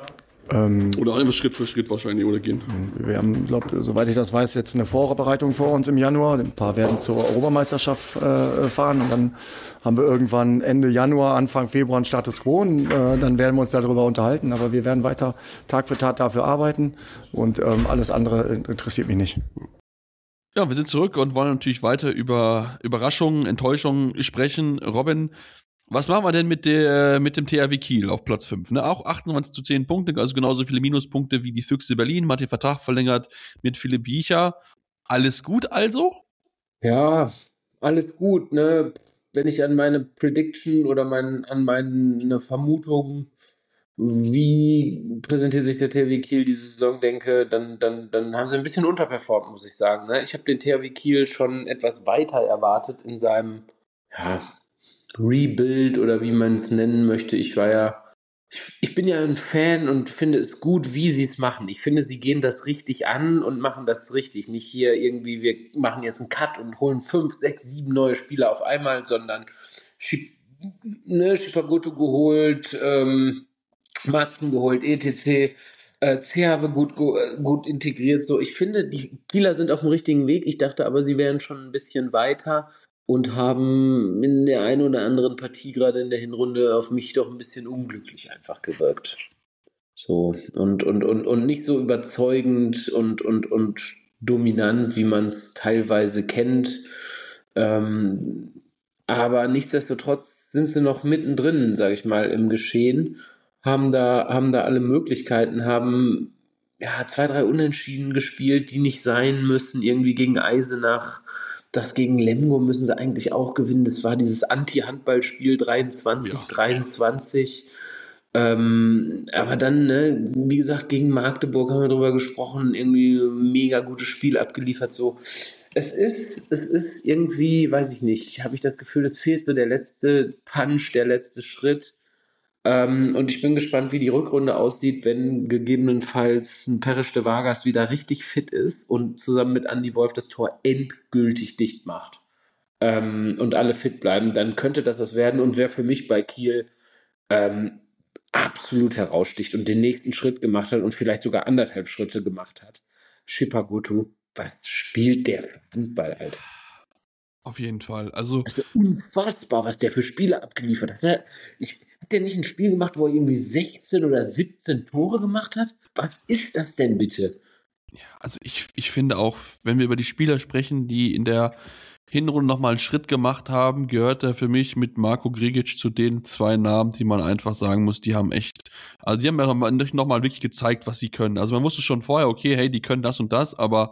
Ähm, oder einfach Schritt für Schritt wahrscheinlich oder gehen. Wir haben, glaube soweit ich das weiß, jetzt eine Vorbereitung vor uns im Januar. Ein paar werden zur Europameisterschaft äh, fahren und dann haben wir irgendwann Ende Januar, Anfang Februar einen Status Quo und äh, dann werden wir uns darüber unterhalten. Aber wir werden weiter Tag für Tag dafür arbeiten und ähm, alles andere interessiert mich nicht. Ja, wir sind zurück und wollen natürlich weiter über Überraschungen, Enttäuschungen sprechen. Robin, was machen wir denn mit der mit dem T H W Kiel auf Platz fünf? Ne? Auch achtundzwanzig zu zehn Punkte, also genauso viele Minuspunkte wie die Füchse Berlin. Man hat den Vertrag verlängert mit Philipp Biecher. Alles gut also? Ja, alles gut, ne? Wenn ich an meine Prediction oder mein, an meine Vermutung, wie präsentiert sich der T H W Kiel diese Saison, denke, dann, dann, dann haben sie ein bisschen unterperformt, muss ich sagen. Ne? Ich habe den T H W Kiel schon etwas weiter erwartet in seinem, ja, Rebuild oder wie man es nennen möchte. Ich war ja, ich, ich bin ja ein Fan und finde es gut, wie sie es machen. Ich finde, sie gehen das richtig an und machen das richtig. Nicht hier irgendwie, wir machen jetzt einen Cut und holen fünf, sechs, sieben neue Spieler auf einmal, sondern ne, Schipagoto geholt, ähm, Matzen geholt, et cetera. Äh, Zerbe gut, gut integriert. So, ich finde, die Kieler sind auf dem richtigen Weg. Ich dachte aber, sie wären schon ein bisschen weiter und haben in der einen oder anderen Partie gerade in der Hinrunde auf mich doch ein bisschen unglücklich einfach gewirkt. So, und, und, und, und nicht so überzeugend und, und, und dominant, wie man es teilweise kennt. Ähm, aber nichtsdestotrotz sind sie noch mittendrin, sage ich mal, im Geschehen, haben da, haben da alle Möglichkeiten, haben ja zwei, drei Unentschieden gespielt, die nicht sein müssen, irgendwie gegen Eisenach. Das gegen Lemgo müssen sie eigentlich auch gewinnen. Das war dieses Anti-Handballspiel dreiundzwanzig, ja. dreiundzwanzig. Ähm, aber dann, ne, wie gesagt, gegen Magdeburg haben wir drüber gesprochen, irgendwie mega gutes Spiel abgeliefert. So. Es ist, es ist irgendwie, weiß ich nicht, habe ich das Gefühl, es fehlt so der letzte Punch, der letzte Schritt. Ähm, und ich bin gespannt, wie die Rückrunde aussieht, wenn gegebenenfalls ein Perisch de Vargas wieder richtig fit ist und zusammen mit Andi Wolf das Tor endgültig dicht macht ähm, und alle fit bleiben, dann könnte das was werden und wer für mich bei Kiel ähm, absolut heraussticht und den nächsten Schritt gemacht hat und vielleicht sogar anderthalb Schritte gemacht hat. Schipagoto, was spielt der für Handball, Alter? Auf jeden Fall. Also das ist unfassbar, was der für Spiele abgeliefert hat. Ich, hat der nicht ein Spiel gemacht, wo er irgendwie sechzehn oder siebzehn Tore gemacht hat? Was ist das denn bitte? Ja, also ich, ich finde auch, wenn wir über die Spieler sprechen, die in der Hinrunde nochmal einen Schritt gemacht haben, gehört er für mich mit Marko Grigic zu den zwei Namen, die man einfach sagen muss, die haben echt, also die haben ja nochmal wirklich gezeigt, was sie können. Also man wusste schon vorher, okay, hey, die können das und das, aber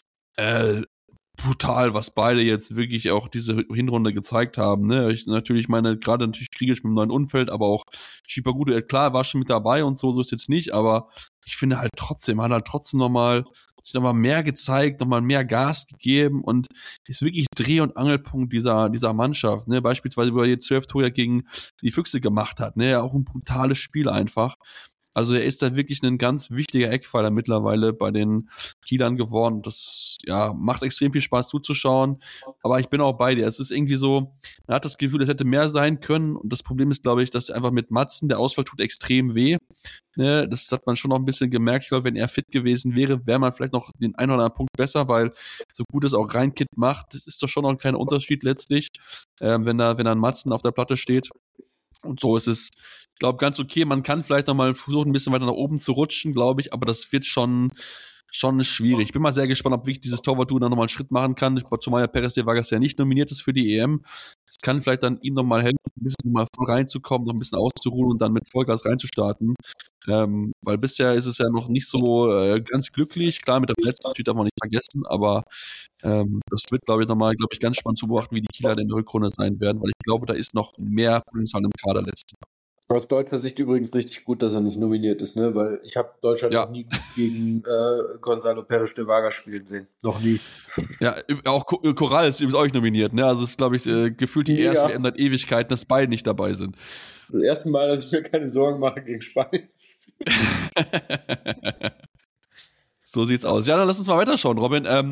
äh, brutal, was beide jetzt wirklich auch diese Hinrunde gezeigt haben. Ne? Ich natürlich meine, gerade natürlich Grigic mit dem neuen Umfeld, aber auch Schipagoto, klar, war schon mit dabei und so, so ist jetzt nicht, aber ich finde halt trotzdem, hat halt trotzdem nochmal noch mal mehr gezeigt, nochmal mehr Gas gegeben und ist wirklich Dreh- und Angelpunkt dieser, dieser Mannschaft. Ne? Beispielsweise, wo er jetzt zwölf Tore gegen die Füchse gemacht hat. Ne? Auch ein brutales Spiel einfach. Also er ist da wirklich ein ganz wichtiger Eckpfeiler mittlerweile bei den Kielern geworden. Das ja macht extrem viel Spaß zuzuschauen. Aber ich bin auch bei dir. Es ist irgendwie so, man hat das Gefühl, es hätte mehr sein können. Und das Problem ist, glaube ich, dass einfach mit Matzen, der Ausfall tut extrem weh. Ne, das hat man schon noch ein bisschen gemerkt. Ich glaube, wenn er fit gewesen wäre, wäre man vielleicht noch den einen oder anderen Punkt besser, weil so gut es auch Reinkit macht, das ist doch schon noch ein kleiner Unterschied letztlich, ähm, wenn da wenn da ein Matzen auf der Platte steht. Und so ist es, ich glaube, ganz okay. Man kann vielleicht noch mal versuchen, ein bisschen weiter nach oben zu rutschen, glaube ich, aber das wird schon schon schwierig. Ich bin mal sehr gespannt, ob wirklich dieses Torwart-Duo dann nochmal einen Schritt machen kann, zumal ja Perez de Vargas ja nicht nominiert ist für die E M. Das kann vielleicht dann ihm nochmal helfen, ein bisschen mal voll reinzukommen, noch ein bisschen auszuruhen und dann mit Vollgas reinzustarten. Ähm, weil bisher ist es ja noch nicht so äh, ganz glücklich. Klar, mit der Verletzung darf man nicht vergessen, aber ähm, das wird, glaube ich, nochmal, glaube ich, ganz spannend zu beobachten, wie die Kieler in der Rückrunde sein werden, weil ich glaube, da ist noch mehr Potenzial im Kader letztes Jahr. Aus deutscher Sicht übrigens richtig gut, dass er nicht nominiert ist, ne? Weil ich habe Deutschland ja noch nie gegen äh, Gonzalo Perez de Vargas spielen sehen. Noch nie. Ja, auch Corral ist übrigens auch nicht nominiert, ne? Also es ist, glaube ich, äh, gefühlt die erste ja. ändert Ewigkeiten, dass beide nicht dabei sind. Das erste Mal, dass ich mir keine Sorgen mache gegen Spanien. So sieht's aus. Ja, dann lass uns mal weiterschauen, Robin. Ähm,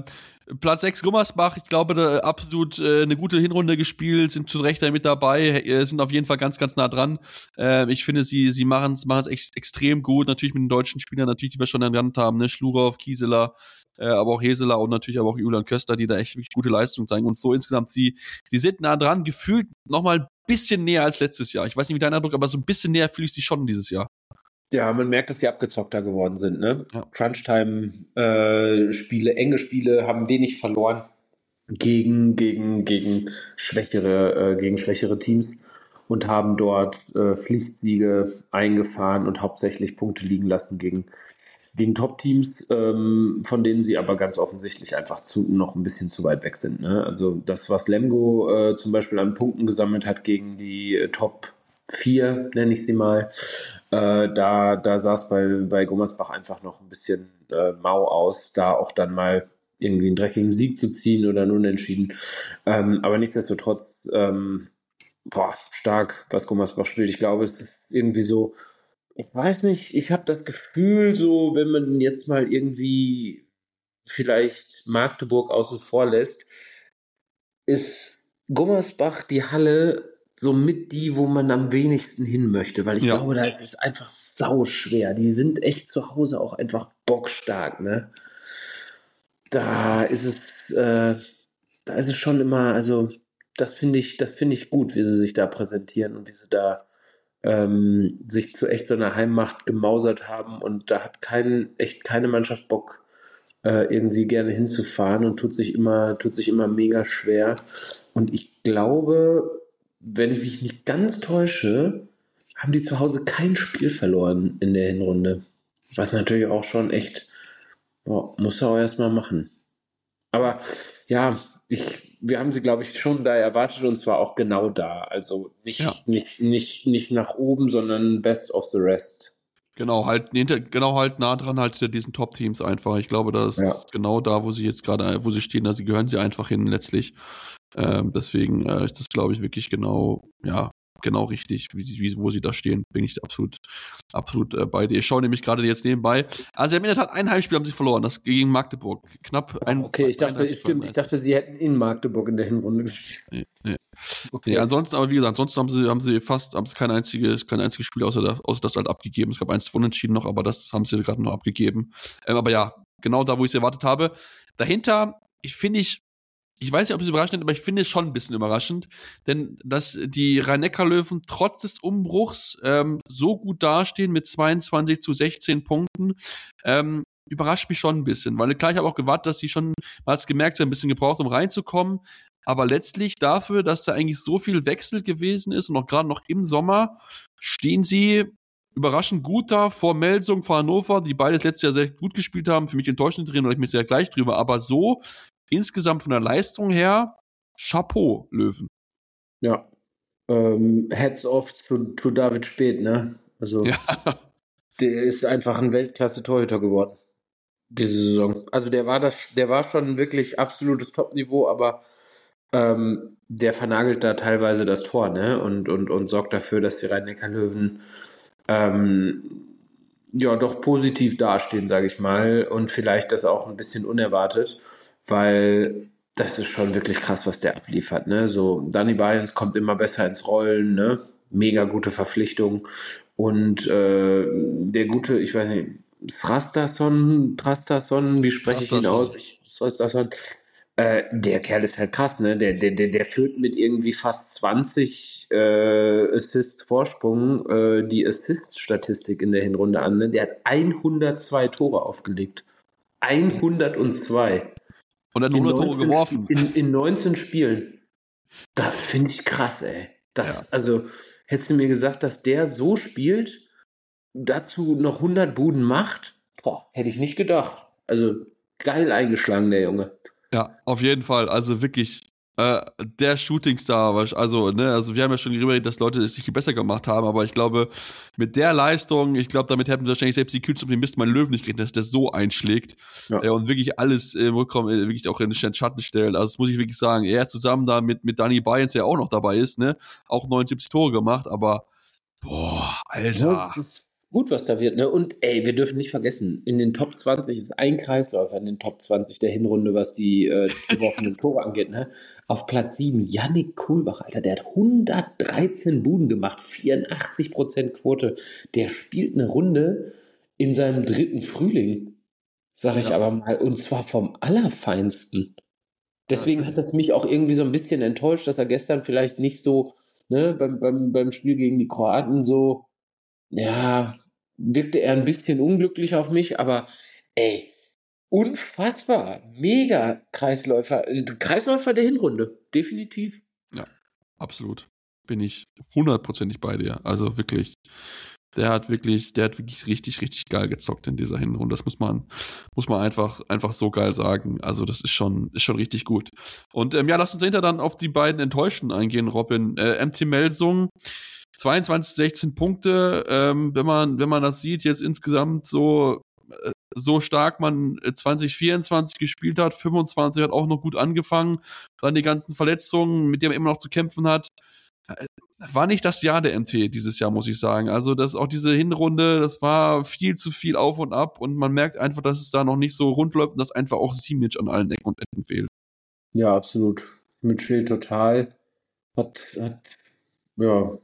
Platz sechs Gummersbach, ich glaube, da absolut äh, eine gute Hinrunde gespielt, sind zu Recht da mit dabei, äh, sind auf jeden Fall ganz, ganz nah dran. Äh, ich finde, sie sie machen es ex extrem gut, natürlich mit den deutschen Spielern, natürlich, die wir schon genannt haben, ne, Schlurow, Kieseler, äh, aber auch Heseler und natürlich aber auch Julian Köster, die da echt wirklich gute Leistungen zeigen. Und so insgesamt, sie, sie sind nah dran, gefühlt nochmal ein bisschen näher als letztes Jahr. Ich weiß nicht, wie dein Eindruck, aber so ein bisschen näher fühle ich sie schon dieses Jahr. Ja, man merkt, dass sie abgezockter geworden sind. Ne? Ja. Crunchtime-Spiele, äh, enge Spiele, haben wenig verloren gegen, gegen, gegen, schwächere, äh, gegen schwächere Teams und haben dort äh, Pflichtsiege eingefahren und hauptsächlich Punkte liegen lassen gegen, gegen Top-Teams, ähm, von denen sie aber ganz offensichtlich einfach zu, noch ein bisschen zu weit weg sind. Ne? Also das, was Lemgo äh, zum Beispiel an Punkten gesammelt hat gegen die äh, Top vier, nenne ich sie mal, Äh, da, da sah es bei, bei Gummersbach einfach noch ein bisschen äh, mau aus, da auch dann mal irgendwie einen dreckigen Sieg zu ziehen oder einen Unentschieden. Ähm, aber nichtsdestotrotz, ähm, boah, stark, was Gummersbach spielt. Ich glaube, es ist irgendwie so, ich weiß nicht, ich habe das Gefühl, so, wenn man jetzt mal irgendwie vielleicht Magdeburg außen vor lässt, ist Gummersbach die Halle somit die, wo man am wenigsten hin möchte, weil ich Ja. glaube, da ist es einfach sauschwer. Die sind echt zu Hause auch einfach bockstark, ne? Da ist es, äh, da ist es schon immer, also das finde ich, das finde ich gut, wie sie sich da präsentieren und wie sie da ähm, sich zu echt so einer Heimmacht gemausert haben und da hat kein, echt keine Mannschaft Bock, äh, irgendwie gerne hinzufahren und tut sich immer, tut sich immer mega schwer. Und ich glaube, wenn ich mich nicht ganz täusche, haben die zu Hause kein Spiel verloren in der Hinrunde. Was natürlich auch schon echt, boah, muss er auch erstmal machen. Aber ja, ich, wir haben sie, glaube ich, schon da erwartet und zwar auch genau da. Also nicht, Ja. nicht, nicht, nicht nach oben, sondern best of the rest. Genau, halt, hinter, genau halt nah dran halt hinter diesen Top-Teams einfach. Ich glaube, das Ja. ist genau da, wo sie jetzt gerade, wo sie stehen, da sie gehören sie einfach hin letztlich. Ähm, deswegen äh, ist das, glaube ich, wirklich genau, ja, genau richtig, wie, sie- wie, wo sie da stehen, bin ich absolut, absolut äh, bei dir. Ich schaue nämlich gerade jetzt nebenbei. Also im Endeffekt hat ein Heimspiel haben sie verloren, das gegen Magdeburg. Knapp ein, Okay, ich dachte, einunddreißig, stimmt, ich dachte, sie hätten in Magdeburg in der Hinrunde gespielt. Nee, nee. Okay. Nee, ansonsten, aber wie gesagt, ansonsten haben sie, haben sie fast, haben sie kein einziges, kein einziges Spiel außer, der, außer das halt abgegeben. Es gab eins unentschieden noch, aber das haben sie gerade noch abgegeben. Ähm, aber ja, genau da, wo ich es erwartet habe. Dahinter, ich finde ich, ich weiß nicht, ob es überraschend ist, aber ich finde es schon ein bisschen überraschend, denn dass die Rhein-Neckar-Löwen trotz des Umbruchs ähm, so gut dastehen mit zweiundzwanzig zu sechzehn Punkten, ähm, überrascht mich schon ein bisschen, weil klar, ich habe auch gewartet, dass sie schon, man hat es gemerkt, sie haben ein bisschen gebraucht, um reinzukommen, aber letztlich dafür, dass da eigentlich so viel Wechsel gewesen ist und auch gerade noch im Sommer, stehen sie überraschend gut da vor Melsung, vor Hannover, die beides letztes Jahr sehr gut gespielt haben, für mich enttäuschend drin, oder ich mich sehr gleich drüber, aber so insgesamt von der Leistung her, Chapeau, Löwen. Ja. Ähm, Heads off zu, zu David Speth, ne? Also, Ja, der ist einfach ein Weltklasse-Torhüter geworden. Diese Saison. Also, der war das, der war schon wirklich absolutes Top-Niveau, aber ähm, der vernagelt da teilweise das Tor, ne? Und, und, und sorgt dafür, dass die Rhein-Neckar-Löwen ähm, ja doch positiv dastehen, sage ich mal. Und vielleicht das auch ein bisschen unerwartet, weil das ist schon wirklich krass, was der abliefert. Ne? So, Danny Bayens kommt immer besser ins Rollen, ne? Mega gute Verpflichtung. Und äh, der gute, ich weiß nicht, Thrastason, Thrastason, wie spreche ich ihn aus? Thrastason. Äh, der Kerl ist halt krass, ne? Der, der, der, der führt mit irgendwie fast zwanzig äh, Assists Vorsprung äh, die Assist-Statistik in der Hinrunde an. Ne? Der hat hundertzwei Tore aufgelegt. hundertzwei. und dann In hundert Tore neunzehn geworfen. Sp- In, in neunzehn Spielen. Das finde ich krass, ey. Das, Ja. Also, hättest du mir gesagt, dass der so spielt, dazu noch hundert Buden macht, boah, hätte ich nicht gedacht. Also, geil eingeschlagen, der Junge. Ja, auf jeden Fall. Also wirklich äh, der Shootingstar. Also, ne, also wir haben ja schon darüber geredet, dass Leute es sich besser gemacht haben, aber ich glaube, mit der Leistung, ich glaube, damit hätten wahrscheinlich selbst die Kühloptimisten meinen Löwen nicht gerechnet, dass der so einschlägt Ja. äh, und wirklich alles im Rückkommen äh, wirklich auch in den Schatten stellt. Also das muss ich wirklich sagen. Er zusammen da mit, mit Danny Bayens, der auch noch dabei ist, ne, auch neunundsiebzig Tore gemacht, aber boah, Alter. Ja, gut, was da wird. Ne? Und ey, wir dürfen nicht vergessen, in den Top zwanzig ist ein Kreisläufer in den Top zwanzig der Hinrunde, was die äh, geworfenen Tore angeht. Ne? Auf Platz sieben, Yannick Kuhlbach, Alter, der hat hundertdreizehn Buden gemacht, vierundachtzig Prozent Quote. Der spielt eine Runde in seinem dritten Frühling, sag ich Ja. aber mal, und zwar vom Allerfeinsten. Deswegen hat es mich auch irgendwie so ein bisschen enttäuscht, dass er gestern vielleicht nicht so, ne, beim, beim, beim Spiel gegen die Kroaten so, ja, wirkte er ein bisschen unglücklich auf mich, aber ey, unfassbar, mega Kreisläufer, äh, Kreisläufer der Hinrunde, definitiv. Ja, absolut. Bin ich hundertprozentig bei dir. Also wirklich. Der hat wirklich, der hat wirklich richtig, richtig geil gezockt in dieser Hinrunde. Das muss man, muss man einfach, einfach so geil sagen. Also das ist schon, ist schon richtig gut. Und ähm, ja, lass uns hinter dann auf die beiden Enttäuschten eingehen, Robin. Äh, M T Melsung, zweiundzwanzig, sechzehn Punkte. Ähm, wenn man, wenn man das sieht, jetzt insgesamt so, äh, so stark man äh, zwanzig vierundzwanzig gespielt hat, fünfundzwanzig hat auch noch gut angefangen, dann die ganzen Verletzungen, mit denen man immer noch zu kämpfen hat. War nicht das Jahr der M T dieses Jahr, muss ich sagen. Also das auch diese Hinrunde, das war viel zu viel auf und ab und man merkt einfach, dass es da noch nicht so rund läuft und dass einfach auch Simic an allen Ecken und Enden fehlt. Ja, absolut. Mit fehlt total. Hat, hat ja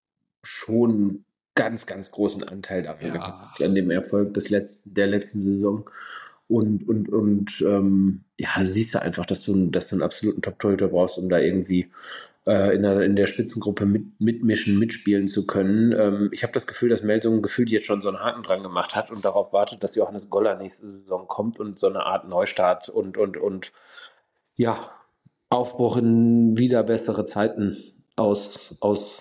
schon ganz, ganz großen Anteil daran Ja. gehabt, an dem Erfolg des letzten, der letzten Saison. Und, und, und ähm, ja, du siehst du einfach, dass du, dass du einen absoluten Top-Torhüter brauchst, um da irgendwie äh, in, der, in der Spitzengruppe mit, mitmischen, mitspielen zu können. Ähm, ich habe das Gefühl, dass Melsungen gefühlt jetzt schon so einen Haken dran gemacht hat und darauf wartet, dass Johannes Goller nächste Saison kommt und so eine Art Neustart und, und, und ja, Aufbruch in wieder bessere Zeiten aus,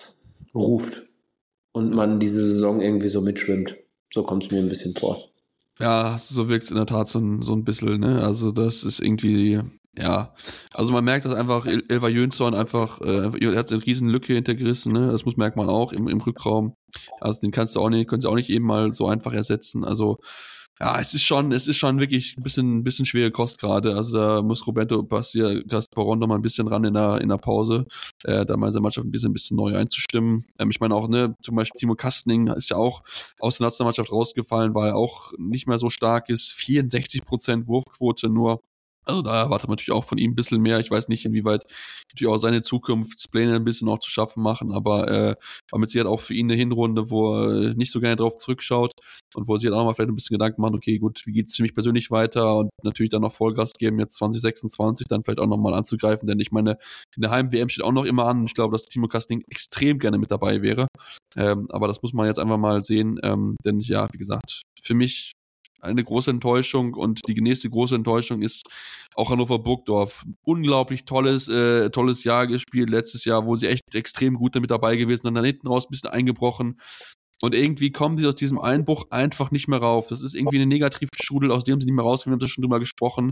ausruft und man diese Saison irgendwie so mitschwimmt. So kommt es mir ein bisschen vor. Ja, so wirkt es in der Tat so ein, so ein bisschen, ne? Also das ist irgendwie, ja, also man merkt, dass einfach El- Elva Jönsson einfach, äh, er hat eine riesen Lücke hintergerissen, ne? Das muss merkt man auch im, im Rückraum. Also den kannst du auch nicht, können sie auch nicht eben mal so einfach ersetzen. Also ja, es ist schon, es ist schon wirklich ein bisschen, ein bisschen schwere Kost gerade. Also da muss Roberto Bastia Gasparon noch mal ein bisschen ran in der, in der Pause, äh, da mal seine Mannschaft ein bisschen, ein bisschen neu einzustimmen. Ähm, ich meine auch, ne, zum Beispiel Timo Kastening ist ja auch aus der Nationalmannschaft rausgefallen, weil er auch nicht mehr so stark ist. vierundsechzig Prozent Wurfquote nur. Also da erwartet man natürlich auch von ihm ein bisschen mehr. Ich weiß nicht, inwieweit natürlich auch seine Zukunftspläne ein bisschen auch zu schaffen machen, aber äh, war mit Sicherheit auch für ihn eine Hinrunde, wo er nicht so gerne drauf zurückschaut und wo er sich halt auch mal vielleicht ein bisschen Gedanken macht, okay, gut, wie geht's für mich persönlich weiter und natürlich dann noch Vollgas geben, jetzt zwanzig sechsundzwanzig dann vielleicht auch nochmal anzugreifen, denn ich meine, in der Heim-W M steht auch noch immer an. Ich glaube, dass Timo Kastening extrem gerne mit dabei wäre, ähm, aber das muss man jetzt einfach mal sehen, ähm, denn ja, wie gesagt, für mich eine große Enttäuschung und die nächste große Enttäuschung ist auch Hannover Burgdorf. Unglaublich tolles, äh, tolles Jahr gespielt letztes Jahr, wo sie echt extrem gut damit dabei gewesen sind, dann hinten raus ein bisschen eingebrochen und irgendwie kommen sie aus diesem Einbruch einfach nicht mehr rauf. Das ist irgendwie eine Negativstrudel, aus dem sie nicht mehr rauskommen, wir haben da schon drüber gesprochen.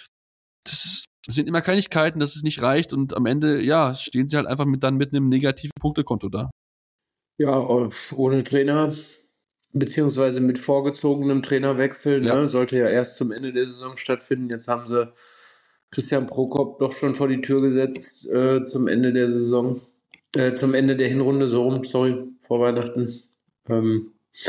Das, ist, das sind immer Kleinigkeiten, dass es nicht reicht und am Ende, ja, stehen sie halt einfach mit dann mit einem negativen Punktekonto da. Ja, ohne Trainer, beziehungsweise mit vorgezogenem Trainerwechsel, Ja. ne, sollte ja erst zum Ende der Saison stattfinden. Jetzt haben sie Christian Prokop doch schon vor die Tür gesetzt äh, zum Ende der Saison, äh, zum Ende der Hinrunde, so rum, sorry, vor Weihnachten. Ähm,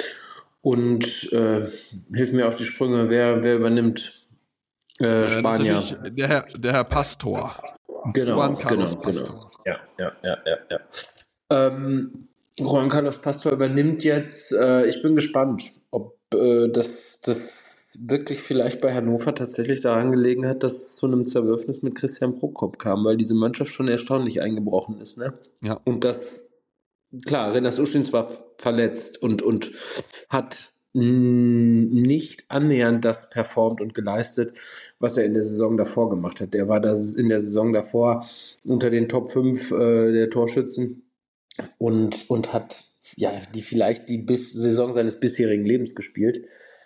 und äh, hilf mir auf die Sprünge, wer, wer übernimmt? Äh, Äh, das ist Spanier. natürlich der Herr, der Herr Pastor. Genau, Juan Carlos genau, Pastor. genau. Ja, ja, ja, ja, ja. Ähm, Juan Carlos Pastor übernimmt jetzt. Äh, ich bin gespannt, ob äh, das, das wirklich vielleicht bei Hannover tatsächlich daran gelegen hat, dass es zu einem Zerwürfnis mit Christian Prokop kam, weil diese Mannschaft schon erstaunlich eingebrochen ist, ne? Ja. Und das, klar, Renas Uschins war verletzt und, und hat mh, nicht annähernd das performt und geleistet, was er in der Saison davor gemacht hat. Der war das in der Saison davor unter den Top fünf äh, der Torschützen und, und hat ja die vielleicht die bis Saison seines bisherigen Lebens gespielt.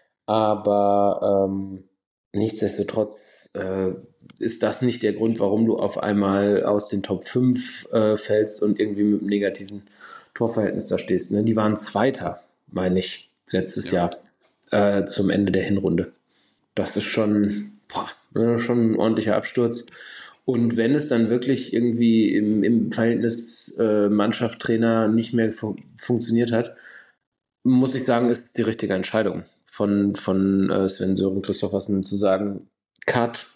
Aber ähm, nichtsdestotrotz äh, ist das nicht der Grund, warum du auf einmal aus den Top fünf äh, fällst und irgendwie mit einem negativen Torverhältnis da stehst. Ne? Die waren Zweiter, meine ich, letztes Ja. Jahr äh, zum Ende der Hinrunde. Das ist schon, boah, ne, schon ein ordentlicher Absturz. Und wenn es dann wirklich irgendwie im, im Verhältnis äh, Mannschaft-Trainer nicht mehr fu- funktioniert hat, muss ich sagen, ist es die richtige Entscheidung von, von äh, Sven-Sören Christophersen zu sagen, Cut,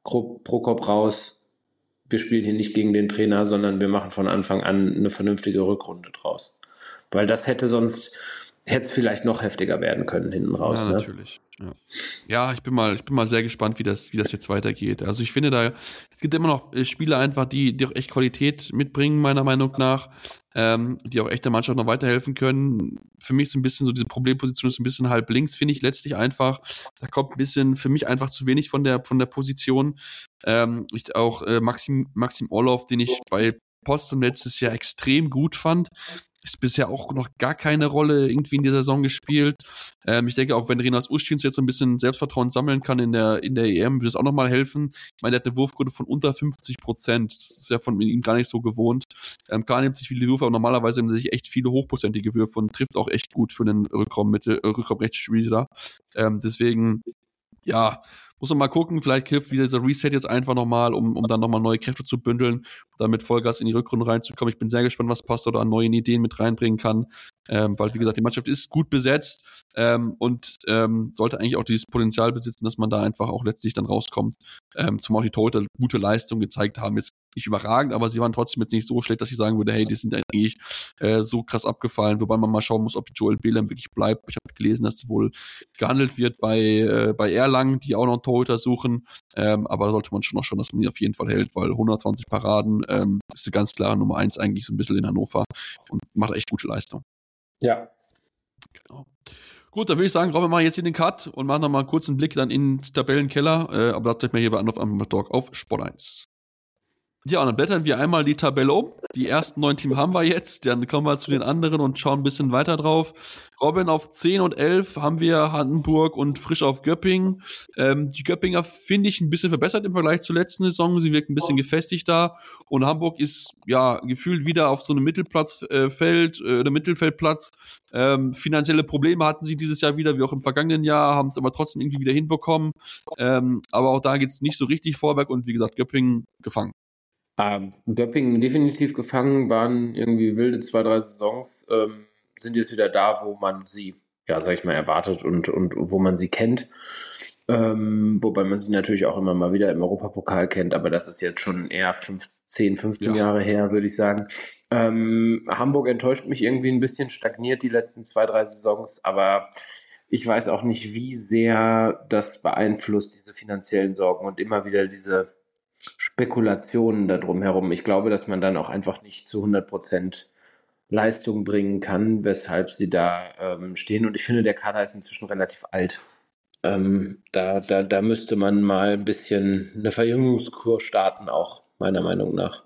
Prokop raus, wir spielen hier nicht gegen den Trainer, sondern wir machen von Anfang an eine vernünftige Rückrunde draus. Weil das hätte sonst, hätte es vielleicht noch heftiger werden können hinten raus. Ja, ne? natürlich. Ja. ja, ich bin mal, ich bin mal sehr gespannt, wie das, wie das jetzt weitergeht. Also ich finde da, es gibt immer noch Spieler einfach, die, die auch echt Qualität mitbringen, meiner Meinung nach, ähm, die auch echt der Mannschaft noch weiterhelfen können. Für mich so ein bisschen so diese Problemposition ist ein bisschen halb links, finde ich letztlich einfach. Da kommt ein bisschen für mich einfach zu wenig von der, von der Position. Ähm, ich auch äh, Maxim, Maxim Orlov, den ich bei Potsdam letztes Jahr extrem gut fand. Ist bisher auch noch gar keine Rolle irgendwie in dieser Saison gespielt. Ähm, ich denke, auch wenn Renas Ustjins jetzt so ein bisschen Selbstvertrauen sammeln kann in der, in der E M, würde es auch nochmal helfen. Ich meine, der hat eine Wurfquote von unter fünfzig Prozent. Das ist ja von ihm gar nicht so gewohnt. Ähm, klar nimmt sich viele Würfe, aber normalerweise nimmt er sich echt viele hochprozentige Würfe und trifft auch echt gut für den Rückraum Mitte, äh, Rückraum-Rechtsspieler. Ähm, deswegen, ja, muss man mal gucken, vielleicht hilft wieder dieser Reset jetzt einfach nochmal, um, um dann nochmal neue Kräfte zu bündeln, dann mit Vollgas in die Rückrunde reinzukommen. Ich bin sehr gespannt, was Pasta da an neuen Ideen mit reinbringen kann, ähm, weil, wie gesagt, die Mannschaft ist gut besetzt ähm, und ähm, sollte eigentlich auch dieses Potenzial besitzen, dass man da einfach auch letztlich dann rauskommt, ähm, zumal auch die Torhüter gute Leistung gezeigt haben, jetzt nicht überragend, aber sie waren trotzdem jetzt nicht so schlecht, dass ich sagen würde, hey, die sind eigentlich äh, so krass abgefallen, wobei man mal schauen muss, ob Joel Belem wirklich bleibt. Ich habe gelesen, dass wohl gehandelt wird bei, äh, bei Erlangen, die auch noch einen Torhüter suchen, ähm, aber da sollte man schon noch schauen, dass man ihn auf jeden Fall hält, weil hundertzwanzig Paraden ähm, ist eine ganz klare Nummer eins eigentlich so ein bisschen in Hannover und macht echt gute Leistung. Ja. Genau. Gut, dann würde ich sagen, Robin, wir machen jetzt hier den Cut und machen nochmal einen kurzen Blick dann in den Tabellenkeller, äh, aber das zeigt mir hier bei Anruf am Talk auf Sport eins. Ja, und dann blättern wir einmal die Tabelle um. Die ersten neun Teams haben wir jetzt. Dann kommen wir zu den anderen und schauen ein bisschen weiter drauf. Robin, auf zehn und elf haben wir Handenburg und Frisch auf Göppingen. Ähm, die Göppinger finde ich ein bisschen verbessert im Vergleich zur letzten Saison. Sie wirken ein bisschen gefestigter. Und Hamburg ist ja gefühlt wieder auf so einem Mittelplatzfeld, äh, oder Mittelfeldplatz. Ähm, finanzielle Probleme hatten sie dieses Jahr wieder, wie auch im vergangenen Jahr, haben es aber trotzdem irgendwie wieder hinbekommen. Ähm, aber auch da geht es nicht so richtig vorwärts und wie gesagt, Göppingen gefangen. Ähm, Göppingen definitiv gefangen, waren irgendwie wilde zwei, drei Saisons, ähm, sind jetzt wieder da, wo man sie, ja, sag ich mal, erwartet und, und wo man sie kennt. Ähm, wobei man sie natürlich auch immer mal wieder im Europapokal kennt, aber das ist jetzt schon eher zehn, fünfzehn ja. Jahre her, würde ich sagen. Ähm, Hamburg enttäuscht mich irgendwie ein bisschen, stagniert die letzten zwei, drei Saisons, aber ich weiß auch nicht, wie sehr das beeinflusst, diese finanziellen Sorgen und immer wieder diese Spekulationen da drum herum. Ich glaube, dass man dann auch einfach nicht zu hundert Prozent Leistung bringen kann, weshalb sie da ähm, stehen. Und ich finde, der Kader ist inzwischen relativ alt. Ähm, da, da, da müsste man mal ein bisschen eine Verjüngungskur starten, auch meiner Meinung nach.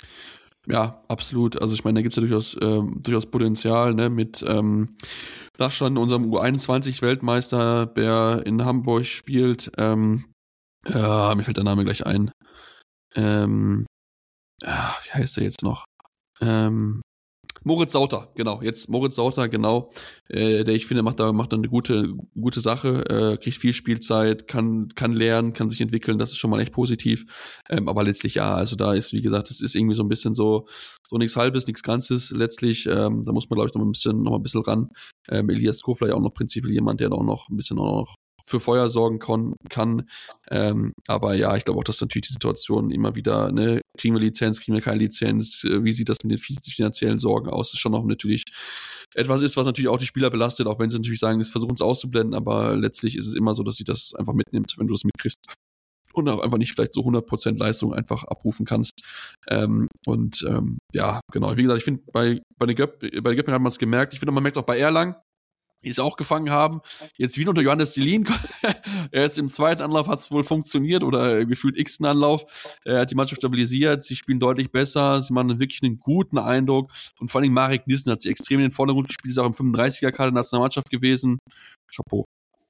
Ja, absolut. Also ich meine, da gibt es ja durchaus, ähm, durchaus Potenzial, ne, mit ähm, Dachstein, unserem U einundzwanzig-Weltmeister, der in Hamburg spielt. Ähm, äh, mir fällt der Name gleich ein. Ähm, ah, wie heißt er jetzt noch? Ähm, Moritz Sauter, genau. Jetzt Moritz Sauter, genau. Äh, der ich finde, macht da, macht da eine gute, gute Sache, äh, kriegt viel Spielzeit, kann, kann lernen, kann sich entwickeln. Das ist schon mal echt positiv. Ähm, aber letztlich ja, also da ist, wie gesagt, es ist irgendwie so ein bisschen so, so nichts Halbes, nichts Ganzes letztlich. Ähm, da muss man, glaube ich, noch ein bisschen, noch mal ein bisschen ran. Ähm, Elias Kofler ja auch noch prinzipiell jemand, der da auch noch ein bisschen auch noch für Feuer sorgen kon- kann. Ähm, aber ja, ich glaube auch, dass natürlich die Situation immer wieder, ne, kriegen wir Lizenz, kriegen wir keine Lizenz, äh, wie sieht das mit den finanziellen Sorgen aus? Das ist schon auch natürlich etwas ist, was natürlich auch die Spieler belastet, auch wenn sie natürlich sagen, es versuchen es auszublenden, aber letztlich ist es immer so, dass sich das einfach mitnimmt, wenn du das mitkriegst und auch einfach nicht vielleicht so hundert Prozent Leistung einfach abrufen kannst. Ähm, und ähm, ja, genau. Wie gesagt, ich finde, bei, bei den Göpp, bei den Göppingen hat man es gemerkt. Ich finde, man merkt auch bei Erlangen, die es auch gefangen haben. Jetzt wieder unter Johannes Selin. Er ist im zweiten Anlauf, hat es wohl funktioniert oder gefühlt x-ten Anlauf. Er hat die Mannschaft stabilisiert. Sie spielen deutlich besser. Sie machen wirklich einen guten Eindruck. Und vor allem Marek Nissen hat sie extrem in den Vordergrund gespielt. Ist auch im fünfunddreißiger-Kader der Nationalmannschaft gewesen. Chapeau.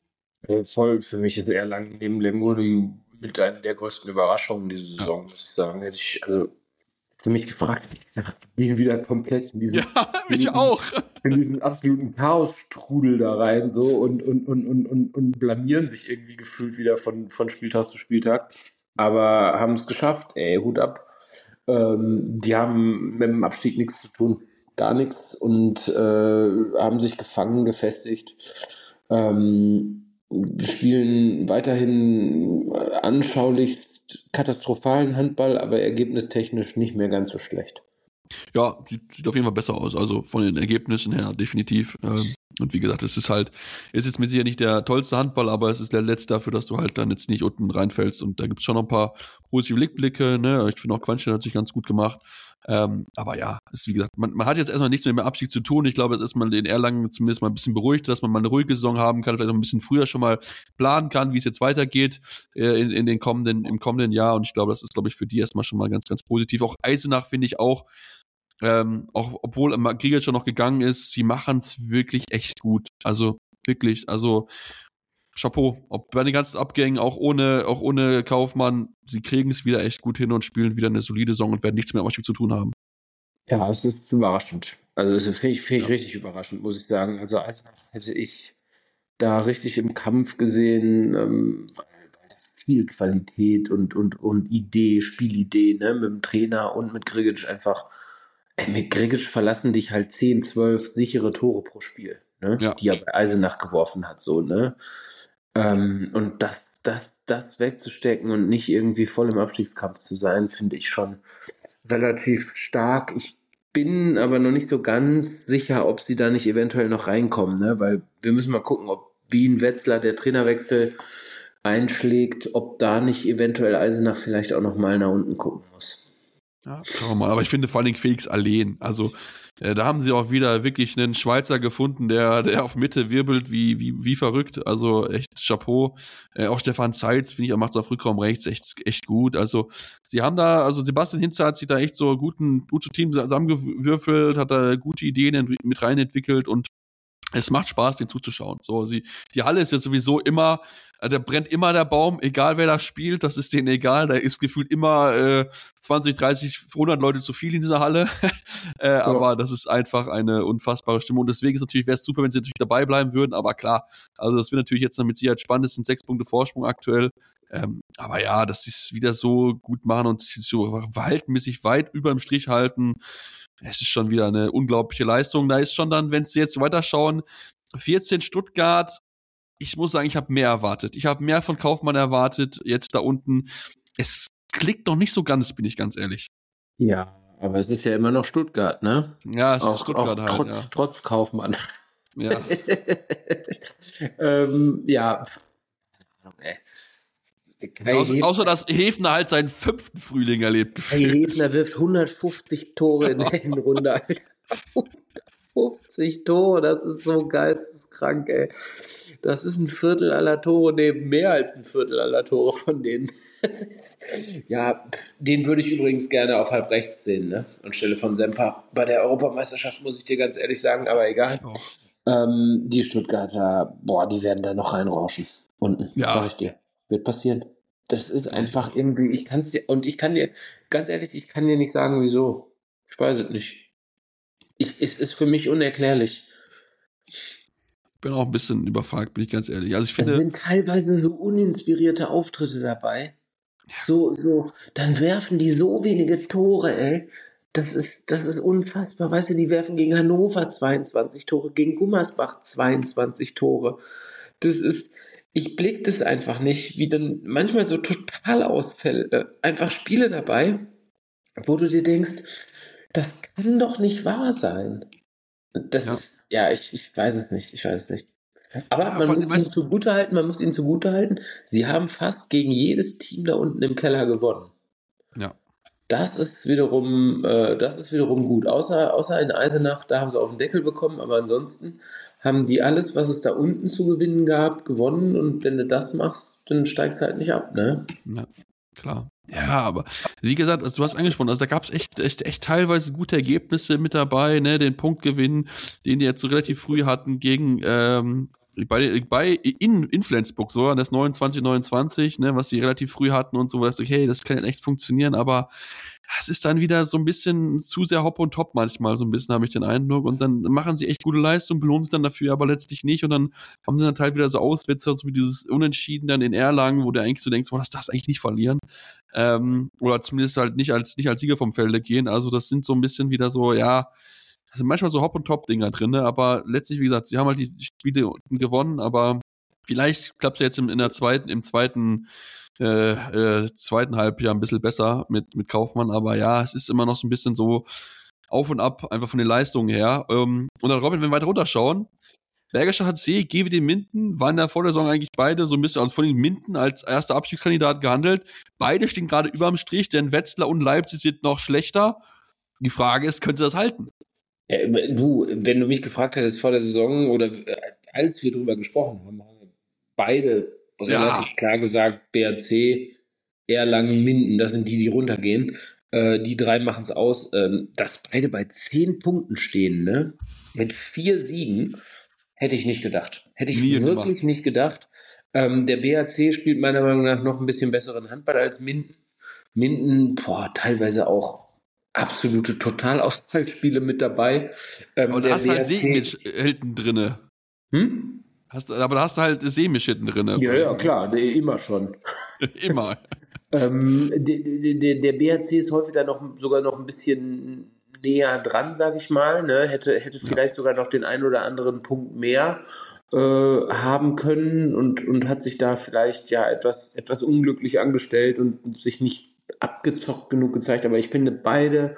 Voll, für mich ist Erlangen neben Lemgo mit einer der größten Überraschungen diese Saison, ja. muss ich sagen. Hätte ich, also, für mich gefragt, ich bin wieder komplett in diesem, ja, mich in, auch. in diesen absoluten Chaosstrudel da rein so und, und, und, und, und, und blamieren sich irgendwie gefühlt wieder von, von Spieltag zu Spieltag. Aber haben es geschafft, ey, Hut ab. Ähm, die haben mit dem Abstieg nichts zu tun. gar nichts und äh, haben sich gefangen, gefestigt. Ähm, spielen weiterhin anschaulichst katastrophalen Handball, aber ergebnistechnisch nicht mehr ganz so schlecht. Ja, sieht, sieht auf jeden Fall besser aus. Also von den Ergebnissen her definitiv. Ähm, und wie gesagt, es ist halt, es ist mit sicher nicht der tollste Handball, aber es ist der letzte dafür, dass du halt dann jetzt nicht unten reinfällst. Und da gibt es schon noch ein paar positive Blickblicke. Ne? Ich finde auch Quanstein hat sich ganz gut gemacht. Ähm, aber ja, ist wie gesagt, man, man hat jetzt erstmal nichts mehr mit Abstieg zu tun. Ich glaube, jetzt ist man in Erlangen zumindest mal ein bisschen beruhigt, dass man mal eine ruhige Saison haben kann, vielleicht noch ein bisschen früher schon mal planen kann, wie es jetzt weitergeht äh, in, in den kommenden, im kommenden Jahr. Und ich glaube, das ist, glaube ich, für die erstmal schon mal ganz, ganz positiv. Auch Eisenach finde ich auch, Ähm, auch obwohl Grigic schon noch gegangen ist, sie machen es wirklich echt gut. Also wirklich, also Chapeau. Ob bei den ganzen Abgängen, auch ohne, auch ohne Kaufmann, sie kriegen es wieder echt gut hin und spielen wieder eine solide Saison und werden nichts mehr mit Abstieg zu tun haben. Ja, es ist überraschend. Also das finde ich, find ich ja. richtig überraschend, muss ich sagen. Also Eisenach hätte ich da richtig im Kampf gesehen, ähm, weil, weil da viel Qualität und, und, und Idee, Spielidee, ne, mit dem Trainer und mit Grigic einfach. Mit Grigic verlassen dich halt zehn, zwölf sichere Tore pro Spiel, ne? Ja. Die er bei Eisenach geworfen hat, so, ne? Ähm, und das, das, das wegzustecken und nicht irgendwie voll im Abstiegskampf zu sein, finde ich schon relativ stark. Ich bin aber noch nicht so ganz sicher, ob sie da nicht eventuell noch reinkommen, ne? Weil wir müssen mal gucken, ob Wien Wetzlar der Trainerwechsel einschlägt, ob da nicht eventuell Eisenach vielleicht auch noch mal nach unten gucken muss. Ja, schauen wir mal. Aber ich finde vor allen Dingen Felix Allen. Also, äh, da haben sie auch wieder wirklich einen Schweizer gefunden, der, der auf Mitte wirbelt wie, wie, wie verrückt. Also, echt Chapeau. Äh, auch Stefan Zeitz, finde ich, er macht es auf Rückraum rechts echt, echt gut. Also, sie haben da, also Sebastian Hinze hat sich da echt so guten, gute Team zusammengewürfelt, hat da gute Ideen mit rein entwickelt und es macht Spaß, den zuzuschauen. So, sie, die Halle ist ja sowieso immer, äh, da brennt immer der Baum, egal wer da spielt, das ist denen egal. Da ist gefühlt immer äh, zwanzig, dreißig, hundert Leute zu viel in dieser Halle. äh, ja. Aber das ist einfach eine unfassbare Stimmung. Und deswegen ist natürlich, wäre es super, wenn sie natürlich dabei bleiben würden. Aber klar, also das wird natürlich jetzt mit Sicherheit spannend. Es sind sechs Punkte Vorsprung aktuell. Ähm, aber ja, dass sie es wieder so gut machen und sich so verhaltenmäßig weit über dem Strich halten. Es ist schon wieder eine unglaubliche Leistung. Da ist schon dann, wenn sie jetzt weiterschauen, vierzehn Stuttgart. Ich muss sagen, ich habe mehr erwartet. Ich habe mehr von Kaufmann erwartet. Jetzt da unten. Es klickt noch nicht so ganz, bin ich ganz ehrlich. Ja, aber es ist ja immer noch Stuttgart, ne? Ja, es auch, ist Stuttgart auch halt. Trotz, ja. trotz Kaufmann. Ja. ähm, ja. Okay. Außer, außer, dass Hefner halt seinen fünften Frühling erlebt. Hey, Hefner wirft hundertfünfzig Tore in der Hinrunde, Alter. hundertfünfzig Tore, das ist so geil, krank, ey. Das ist ein Viertel aller Tore, neben mehr als ein Viertel aller Tore von denen. Ja, den würde ich übrigens gerne auf halb rechts sehen, ne? Anstelle von Semper. Bei der Europameisterschaft muss ich dir ganz ehrlich sagen, aber egal. Oh. Ähm, die Stuttgarter, boah, die werden da noch reinrauschen. Unten, ja. Sag ich dir. Wird passieren. Das ist einfach irgendwie, ich kann es dir, und ich kann dir, ganz ehrlich, ich kann dir nicht sagen, wieso. Ich weiß es nicht. Ich, es ist für mich unerklärlich. Ich bin auch ein bisschen überfragt, bin ich ganz ehrlich. Also ich finde, da sind teilweise so uninspirierte Auftritte dabei. Ja. So, so, dann werfen die so wenige Tore, ey. Das ist, das ist unfassbar. Weißt du, die werfen gegen Hannover zweiundzwanzig Tore, gegen Gummersbach zweiundzwanzig Tore. Das ist, ich blick das einfach nicht, wie dann manchmal so Totalausfälle, einfach Spiele dabei, wo du dir denkst, das kann doch nicht wahr sein. Das ja. ist, ja, ich, ich weiß es nicht, ich weiß es nicht. Aber ja, man muss ihnen zugutehalten, man muss ihnen zugutehalten, sie haben fast gegen jedes Team da unten im Keller gewonnen. Ja. Das ist wiederum, äh, das ist wiederum gut. Außer, außer in Eisenach, da haben sie auf den Deckel bekommen, aber ansonsten haben die alles, was es da unten zu gewinnen gab, gewonnen, und wenn du das machst, dann steigst du halt nicht ab, ne? Ja, klar. Ja, aber wie gesagt, also du hast angesprochen, also da gab es echt, echt, echt teilweise gute Ergebnisse mit dabei, ne, den Punktgewinn, den die jetzt so relativ früh hatten gegen, ähm, bei, bei in, in Flensburg, so, das neunundzwanzig neunundzwanzig, ne, was sie relativ früh hatten und so, weißt du, hey, das kann echt funktionieren, aber es ist dann wieder so ein bisschen zu sehr Hop und Top manchmal, so ein bisschen, habe ich den Eindruck, und dann machen sie echt gute Leistung, belohnen sich dann dafür, aber letztlich nicht, und dann haben sie dann halt wieder so Auswärter, so wie dieses Unentschieden dann in Erlangen, wo du eigentlich so denkst, boah, das darfst du eigentlich nicht verlieren, ähm, oder zumindest halt nicht als, nicht als Sieger vom Felde gehen, also das sind so ein bisschen wieder so, ja, da sind manchmal so Hop- und Top-Dinger drin, ne? Aber letztlich, wie gesagt, sie haben halt die Spiele gewonnen, aber vielleicht klappt es ja jetzt in, in der zweiten, im zweiten, äh, äh, zweiten Halbjahr ein bisschen besser mit, mit Kaufmann, aber ja, es ist immer noch so ein bisschen so auf und ab, einfach von den Leistungen her. Ähm, und dann, Robin, wenn wir weiter runterschauen, Bergischer H C, G W D Minden, waren da vor der Saison eigentlich beide so ein bisschen, also von den Minden als erster Abstiegskandidat gehandelt. Beide stehen gerade überm Strich, denn Wetzlar und Leipzig sind noch schlechter. Die Frage ist, können sie das halten? Ja, du, wenn du mich gefragt hättest vor der Saison oder äh, als wir drüber gesprochen haben, haben wir beide relativ Ja. klar gesagt, B R C, Erlangen, Minden, das sind die, die runtergehen. Äh, die drei machen es aus. Ähm, dass beide bei zehn Punkten stehen, ne? Mit vier Siegen, hätte ich nicht gedacht. Hätte ich Nie und wirklich nimmer. nicht gedacht. Ähm, der B R C spielt meiner Meinung nach noch ein bisschen besseren Handball als Minden. Minden, boah, teilweise auch absolute Totalausfallspiele mit dabei. Ähm, Aber da der hast du halt B R C, Seemisch hinten drinne. hm? Hast, aber da hast du halt Seemisch hinten drinne. Ja, ja, klar, nee, immer schon. Immer. Ähm, der, der, der B R C ist häufig da noch sogar noch ein bisschen näher dran, sage ich mal. Ne? Hätte, hätte Ja. vielleicht sogar noch den einen oder anderen Punkt mehr äh, haben können und, und hat sich da vielleicht ja etwas, etwas unglücklich angestellt und sich nicht abgezockt genug gezeigt. Aber ich finde, beide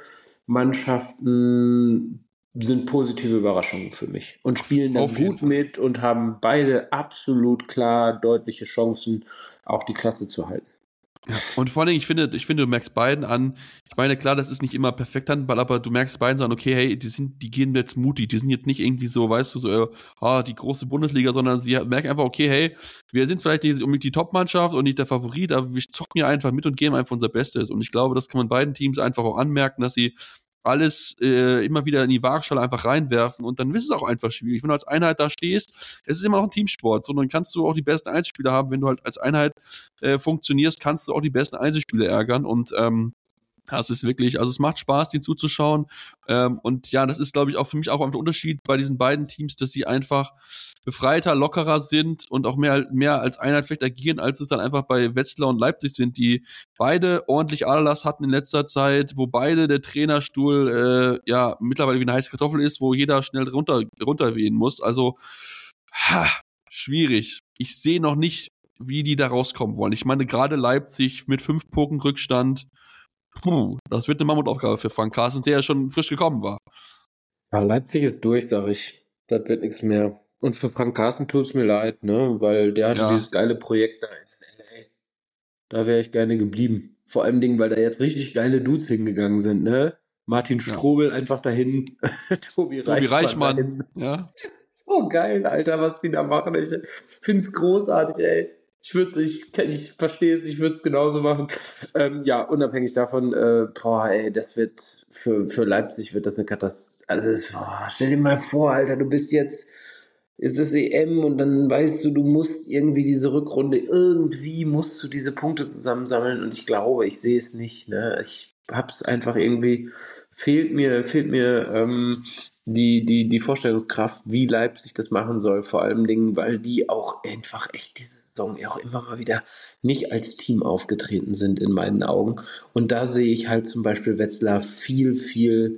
Mannschaften sind positive Überraschungen für mich und spielen da Auf jeden gut Fall. mit und haben beide absolut klar deutliche Chancen, auch die Klasse zu halten. Ja. Und vor allen Dingen, ich finde, ich finde, du merkst beiden an, ich meine, klar, das ist nicht immer perfekt Handball, aber du merkst beiden an, okay, hey, die sind, die gehen jetzt mutig, die sind jetzt nicht irgendwie so, weißt du, so, äh, ah, die große Bundesliga, sondern sie merken einfach, okay, hey, wir sind vielleicht nicht unbedingt die Top-Mannschaft und nicht der Favorit, aber wir zocken ja einfach mit und geben einfach unser Bestes. Und ich glaube, das kann man beiden Teams einfach auch anmerken, dass sie alles äh, immer wieder in die Waagschale einfach reinwerfen und dann ist es auch einfach schwierig. Wenn du als Einheit da stehst, es ist immer noch ein Teamsport, so dann kannst du auch die besten Einzelspieler haben, wenn du halt als Einheit äh, funktionierst, kannst du auch die besten Einzelspieler ärgern und ähm, das ist wirklich, also es macht Spaß, die zuzuschauen. Ähm, und ja, das ist, glaube ich, auch für mich auch ein Unterschied bei diesen beiden Teams, dass sie einfach befreiter, lockerer sind und auch mehr, mehr als Einheit vielleicht agieren, als es dann einfach bei Wetzlar und Leipzig sind, die beide ordentlich Aderlass hatten in letzter Zeit, wo beide der Trainerstuhl äh, ja mittlerweile wie eine heiße Kartoffel ist, wo jeder schnell runter, runterwehen muss. Also ha, schwierig. Ich sehe noch nicht, wie die da rauskommen wollen. Ich meine, gerade Leipzig mit fünf Punkten Rückstand, puh, das wird eine Mammutaufgabe für Frank Carsten, der ja schon frisch gekommen war. Ja, Leipzig ist durch, sag ich. Das wird nichts mehr. Und für Frank Carsten tut es mir leid, ne? Weil der hatte Ja. dieses geile Projekt da in L A. Da wäre ich gerne geblieben. Vor allem Dingen, weil da jetzt richtig geile Dudes hingegangen sind, ne? Martin Strobel einfach dahin, Tobi Tobi Reichmann, Reichmann, dahin. ja. Oh geil, Alter, was die da machen. Ich find's großartig, ey. Ich würde ich, ich verstehe es, ich würde es genauso machen. Ähm, ja, unabhängig davon, äh, boah, ey, das wird für, für Leipzig wird das eine Katastrophe. Also, es, boah, stell dir mal vor, Alter, du bist jetzt, jetzt ist E M und dann weißt du, du musst irgendwie diese Rückrunde, irgendwie musst du diese Punkte zusammensammeln und ich glaube, ich sehe es nicht, ne? Ich hab's einfach irgendwie, fehlt mir, fehlt mir, ähm, die, die, die Vorstellungskraft, wie Leipzig das machen soll, vor allem Dingen, weil die auch einfach echt diese Saison auch immer mal wieder nicht als Team aufgetreten sind in meinen Augen. Und da sehe ich halt zum Beispiel Wetzlar viel, viel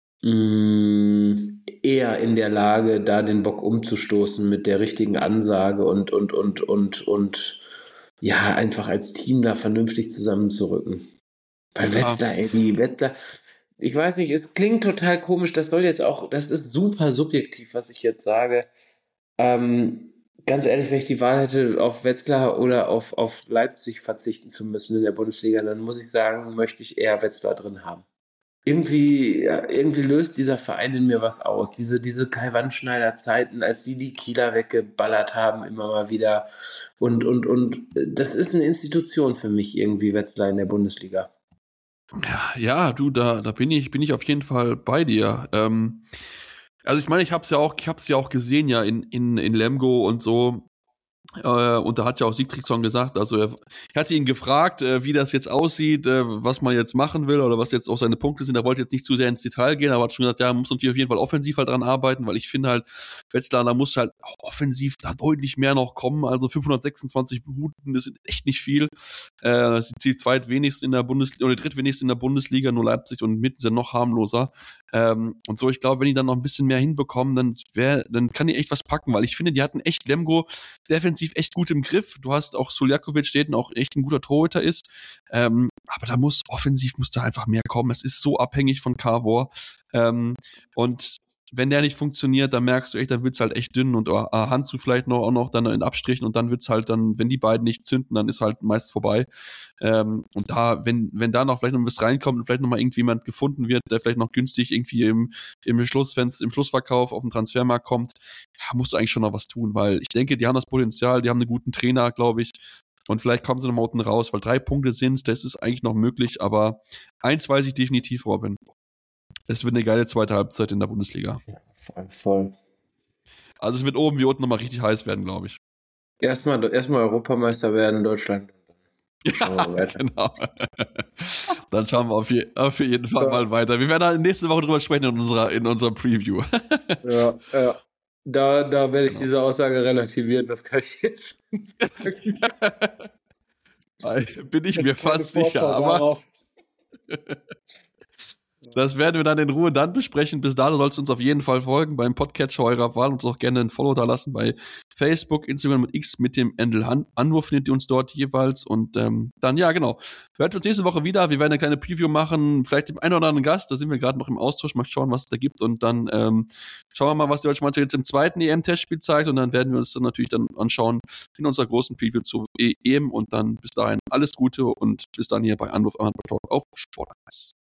mh, eher in der Lage, da den Bock umzustoßen mit der richtigen Ansage und, und, und, und, und ja, einfach als Team da vernünftig zusammenzurücken. Weil Ja. Wetzlar, ey, die Wetzlar, ich weiß nicht, es klingt total komisch, das soll jetzt auch, das ist super subjektiv, was ich jetzt sage. Ähm, ganz ehrlich, wenn ich die Wahl hätte, auf Wetzlar oder auf, auf Leipzig verzichten zu müssen in der Bundesliga, dann muss ich sagen, möchte ich eher Wetzlar drin haben. Irgendwie, ja, irgendwie löst dieser Verein in mir was aus. Diese, diese Kai Wandschneider Zeiten, als die die Kieler weggeballert haben, immer mal wieder. Und, und, und das ist eine Institution für mich irgendwie, Wetzlar in der Bundesliga. Ja, ja, du, da, da bin ich, bin ich auf jeden Fall bei dir. Ähm, also ich meine, ich hab's ja auch, ich hab's ja auch gesehen, ja, in, in, in Lemgo und so. Äh, und da hat ja auch Sigtryggson gesagt, also er, er hatte ihn gefragt, äh, wie das jetzt aussieht, äh, was man jetzt machen will oder was jetzt auch seine Punkte sind. Er wollte jetzt nicht zu sehr ins Detail gehen, aber hat schon gesagt, ja, man muss natürlich auf jeden Fall offensiv halt dran arbeiten, weil ich finde halt, Wetzlar, da muss halt auch offensiv da deutlich mehr noch kommen. Also fünfhundertsechsundzwanzig Minuten, das sind echt nicht viel. Äh, das sind die zweitwenigsten in der Bundesliga, oder die drittwenigsten in der Bundesliga, nur Leipzig und Mitten sind noch harmloser. Ähm, und so, ich glaube, wenn die dann noch ein bisschen mehr hinbekommen, dann wär, dann kann die echt was packen, weil ich finde, die hatten echt Lemgo defensiv echt gut im Griff. Du hast auch Suljakovic, der auch echt ein guter Torhüter ist. Ähm, aber da muss, offensiv muss da einfach mehr kommen. Es ist so abhängig von Cavor. Ähm, und wenn der nicht funktioniert, dann merkst du echt, dann wird's halt echt dünn und uh, Hansu vielleicht noch auch noch dann in Abstrichen und dann wird's halt dann, wenn die beiden nicht zünden, dann ist halt meist vorbei. Ähm, und da, wenn wenn da noch vielleicht noch was reinkommt und vielleicht noch mal irgendjemand gefunden wird, der vielleicht noch günstig irgendwie im im Schluss, wenn's im Schlussverkauf auf den Transfermarkt kommt, ja, musst du eigentlich schon noch was tun, weil ich denke, die haben das Potenzial, die haben einen guten Trainer, glaube ich. Und vielleicht kommen sie noch mal unten raus, weil drei Punkte sind, das ist eigentlich noch möglich, aber eins weiß ich definitiv, Robin. Es wird eine geile zweite Halbzeit in der Bundesliga. Voll. voll. Also es wird oben wie unten nochmal richtig heiß werden, glaube ich. Erstmal, erstmal Europameister werden in Deutschland. Ja, genau. Dann schauen wir auf, je, auf jeden Fall ja. mal weiter. Wir werden da nächste Woche drüber sprechen in unserer, in unserer Preview. ja, ja. Da, da werde ich genau. diese Aussage relativieren, das kann ich jetzt sagen. Bin ich mir fast sicher, aber das werden wir dann in Ruhe dann besprechen. Bis dahin sollst du uns auf jeden Fall folgen beim Podcatcher eurer Wahl und uns auch gerne ein Follow da lassen bei Facebook, Instagram und X mit dem Handle Anwurf findet ihr uns dort jeweils. Und ähm, dann, ja, genau. Wir hören uns nächste Woche wieder. Wir werden eine kleine Preview machen, vielleicht dem einen oder anderen Gast. Da sind wir gerade noch im Austausch. Mal schauen, was es da gibt. Und dann ähm, schauen wir mal, was die deutsche Mannschaft jetzt im zweiten E M-Testspiel zeigt. Und dann werden wir uns dann natürlich dann anschauen in unserer großen Preview zur E M. Und dann bis dahin alles Gute und bis dann hier bei Anwurf am Talk auf Sport eins.